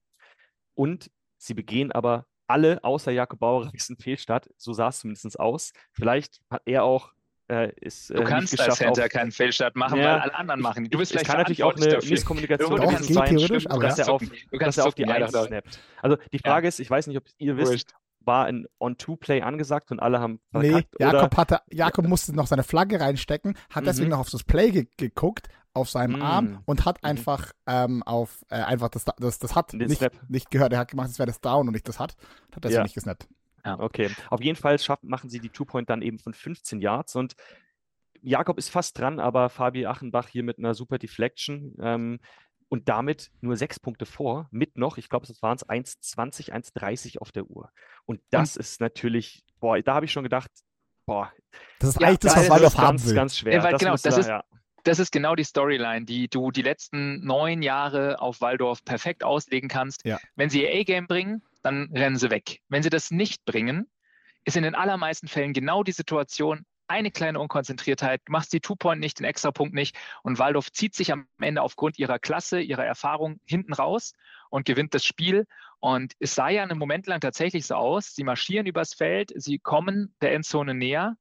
Und sie begehen aber alle, außer Jakob Bauer, einen Fehlstart, so sah es zumindest aus. Vielleicht hat er auch Äh, ist, äh, du kannst als Center keinen Fehlstart machen, ja, weil alle anderen machen. Du bist vielleicht kann natürlich auch eine dafür. Misskommunikation Doch, geht sein, theoretisch, aber dass, er auf, dass er auf die eins snappt. Also die Frage ja. ist, ich weiß nicht, ob ihr wisst, Wurscht. War ein On-Two-Play angesagt und alle haben verkackt? Nee, Jakob, hatte, Jakob musste noch seine Flagge reinstecken, hat mhm. deswegen noch auf das Play ge geguckt, auf seinem mhm. Arm und hat mhm. einfach ähm, auf äh, einfach das, das, das hat nicht, nicht gehört. Er hat gemacht, es wäre das Down und nicht das hat. Hat deswegen ja. nicht gesnappt. Ja. Okay, auf jeden Fall schaffen, machen sie die Two-Point dann eben von fünfzehn Yards und Jakob ist fast dran, aber Fabi Achenbach hier mit einer super Deflection ähm, und damit nur sechs Punkte vor, mit noch, ich glaube, es waren es eins zwanzig, eins dreißig auf der Uhr. Und das und, ist natürlich, boah, da habe ich schon gedacht, boah. Das ist ja, eigentlich das, was Waldorf haben ganz, will. ganz schwer. Ja, weil das genau, das da, ist, ja. das ist genau die Storyline, die du die letzten neun Jahre auf Waldorf perfekt auslegen kannst. Ja. Wenn sie ihr A-Game bringen, dann rennen sie weg. Wenn sie das nicht bringen, ist in den allermeisten Fällen genau die Situation, eine kleine Unkonzentriertheit, du machst die Two-Point nicht, den Extrapunkt nicht und Waldorf zieht sich am Ende aufgrund ihrer Klasse, ihrer Erfahrung hinten raus und gewinnt das Spiel. Und es sah ja einen Moment lang tatsächlich so aus, sie marschieren übers Feld, sie kommen der Endzone näher,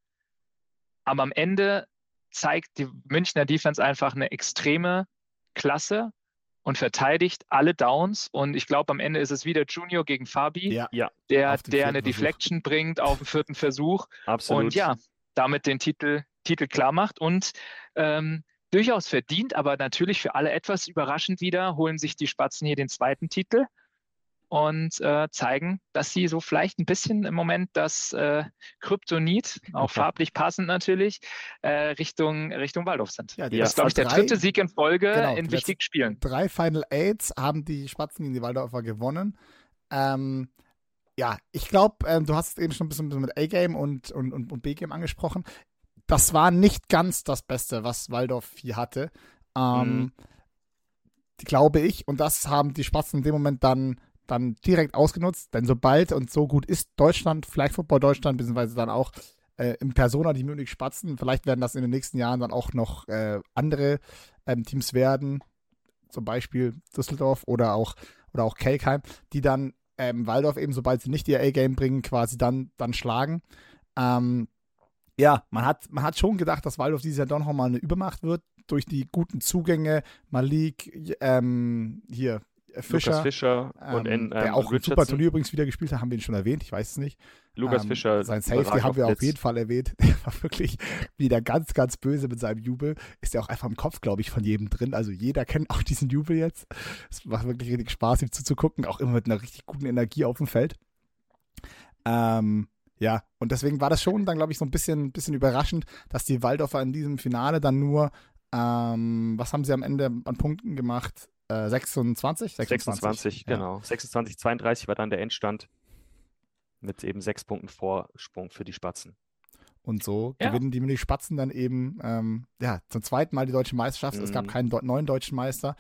aber am Ende zeigt die Münchner Defense einfach eine extreme Klasse und verteidigt alle Downs. Und ich glaube, am Ende ist es wieder Junior gegen Fabi, ja, der, der eine Versuch. Deflection bringt auf den vierten Versuch. Absolut. Und ja, damit den Titel, Titel klar macht. Und ähm, durchaus verdient, aber natürlich für alle etwas überraschend wieder, holen sich die Spatzen hier den zweiten Titel und äh, zeigen, dass sie so vielleicht ein bisschen im Moment das äh, Kryptonit, auch Okay. farblich passend natürlich, äh, Richtung, Richtung Waldorf sind. Ja, die das ist, glaube ich, der drei- dritte Sieg in Folge genau, in die wichtigen Spielen. Drei Final Eights haben die Spatzen gegen die Waldorfer gewonnen. Ähm, ja, ich glaube, ähm, du hast es eben schon ein bisschen mit A-Game und, und, und, und B-Game angesprochen. Das war nicht ganz das Beste, was Waldorf hier hatte. Ähm, Mhm. Glaube ich. Und das haben die Spatzen in dem Moment dann, dann direkt ausgenutzt. Denn sobald und so gut ist Deutschland, Flag Football Deutschland, beziehungsweise dann auch äh, im Persona die Munich Spatzen, vielleicht werden das in den nächsten Jahren dann auch noch äh, andere ähm, Teams werden, zum Beispiel Düsseldorf oder auch, oder auch Kelkheim, die dann ähm, Waldorf eben, sobald sie nicht ihr A-Game bringen, quasi dann, dann schlagen. Ähm, ja, man hat, man hat schon gedacht, dass Waldorf dieses Jahr doch nochmal eine Übermacht wird, durch die guten Zugänge, Malik, ähm, hier, Fischer, Lukas Fischer und ähm, ähm, der auch ein super Richardson. Turnier übrigens wieder gespielt hat, haben wir ihn schon erwähnt, ich weiß es nicht. Lukas ähm, Fischer. Sein Safety überragend haben wir auf auf Blitz. jeden Fall erwähnt. Der war wirklich wieder ganz, ganz böse mit seinem Jubel. Ist ja auch einfach im Kopf, glaube ich, von jedem drin. Also jeder kennt auch diesen Jubel jetzt. Es macht wirklich richtig Spaß, ihm zuzugucken. Auch immer mit einer richtig guten Energie auf dem Feld. Ähm, ja, und deswegen war das schon dann, glaube ich, so ein bisschen, bisschen überraschend, dass die Waldorfer in diesem Finale dann nur, ähm, was haben sie am Ende an Punkten gemacht? Äh, sechsundzwanzig? sechsundzwanzig, ja. genau. sechsundzwanzig zweiunddreißig war dann der Endstand mit eben sechs Punkten Vorsprung für die Spatzen. Und so Ja. gewinnen die Munich Spatzen dann eben ähm, ja, zum zweiten Mal die deutsche Meisterschaft. Es gab Mhm. keinen do- neuen deutschen Meister.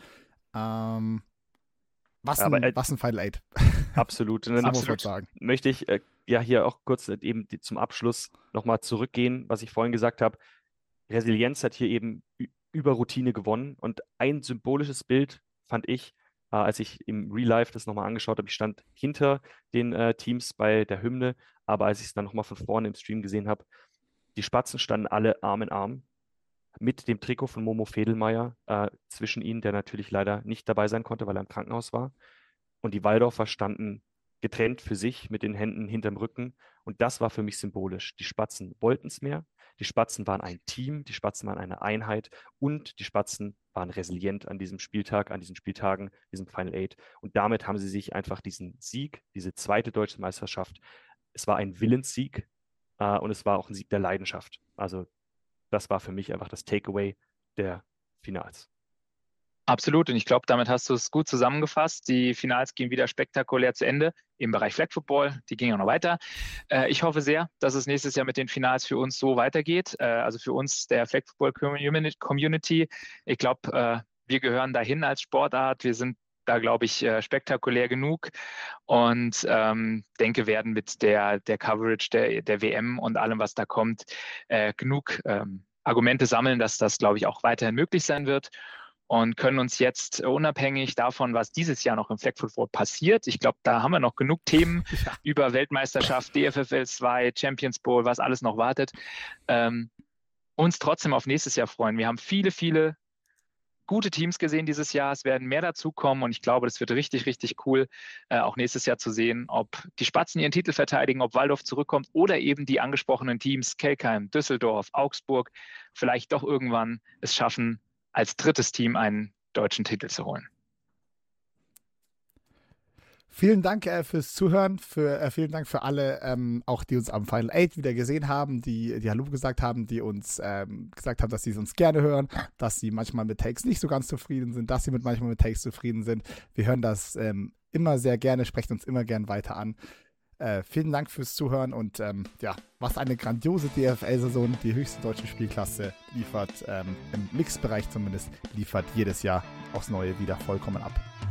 Ähm, was, ein, Aber, äh, was ein Final Eight. Absolut. Und Das dann muss man absolut. sagen. möchte ich äh, ja hier auch kurz äh, eben die, zum Abschluss nochmal zurückgehen, was ich vorhin gesagt habe. Resilienz hat hier eben ü- über Routine gewonnen und ein symbolisches Bild fand ich, äh, als ich im Real Life das nochmal angeschaut habe. Ich stand hinter den äh, Teams bei der Hymne, aber als ich es dann nochmal von vorne im Stream gesehen habe, die Spatzen standen alle Arm in Arm mit dem Trikot von Momo Fedelmeier äh, zwischen ihnen, der natürlich leider nicht dabei sein konnte, weil er im Krankenhaus war. Und die Waldorfer standen getrennt für sich mit den Händen hinterm Rücken. Und das war für mich symbolisch. Die Spatzen wollten es mehr. Die Spatzen waren ein Team. Die Spatzen waren eine Einheit. Und die Spatzen waren resilient an diesem Spieltag, an diesen Spieltagen, diesem Final Eight. Und damit haben sie sich einfach diesen Sieg, diese zweite deutsche Meisterschaft, es war ein Willenssieg äh, und es war auch ein Sieg der Leidenschaft. Also das war für mich einfach das Takeaway der Finals. Absolut. Und ich glaube, damit hast du es gut zusammengefasst. Die Finals gehen wieder spektakulär zu Ende im Bereich Flag Football. Die gingen auch noch weiter. Äh, ich hoffe sehr, dass es nächstes Jahr mit den Finals für uns so weitergeht. Äh, also für uns der Flag Football Community. Ich glaube, äh, wir gehören dahin als Sportart. Wir sind da, glaube ich, äh, spektakulär genug und ähm, denke, werden mit der, der Coverage der, der W M und allem, was da kommt, äh, genug ähm, Argumente sammeln, dass das, glaube ich, auch weiterhin möglich sein wird. Und können uns jetzt unabhängig davon, was dieses Jahr noch im Flag Football passiert, ich glaube, da haben wir noch genug Themen Ja. über Weltmeisterschaft, D F F L zwei, Champions Bowl, was alles noch wartet, ähm, uns trotzdem auf nächstes Jahr freuen. Wir haben viele, viele gute Teams gesehen dieses Jahr. Es werden mehr dazukommen und ich glaube, das wird richtig, richtig cool, äh, auch nächstes Jahr zu sehen, ob die Spatzen ihren Titel verteidigen, ob Waldorf zurückkommt oder eben die angesprochenen Teams Kelkheim, Düsseldorf, Augsburg vielleicht doch irgendwann es schaffen, als drittes Team einen deutschen Titel zu holen. Vielen Dank äh, fürs Zuhören, für, äh, vielen Dank für alle, ähm, auch die uns am Final Eight wieder gesehen haben, die, die Hallo gesagt haben, die uns ähm, gesagt haben, dass sie es uns gerne hören, dass sie manchmal mit Takes nicht so ganz zufrieden sind, dass sie mit manchmal mit Takes zufrieden sind. Wir hören das ähm, immer sehr gerne, sprechen uns immer gern weiter an. Äh, vielen Dank fürs Zuhören und ähm, ja, was eine grandiose D F L-Saison, die höchste deutsche Spielklasse liefert, ähm, im Mixbereich zumindest, liefert jedes Jahr aufs Neue wieder vollkommen ab.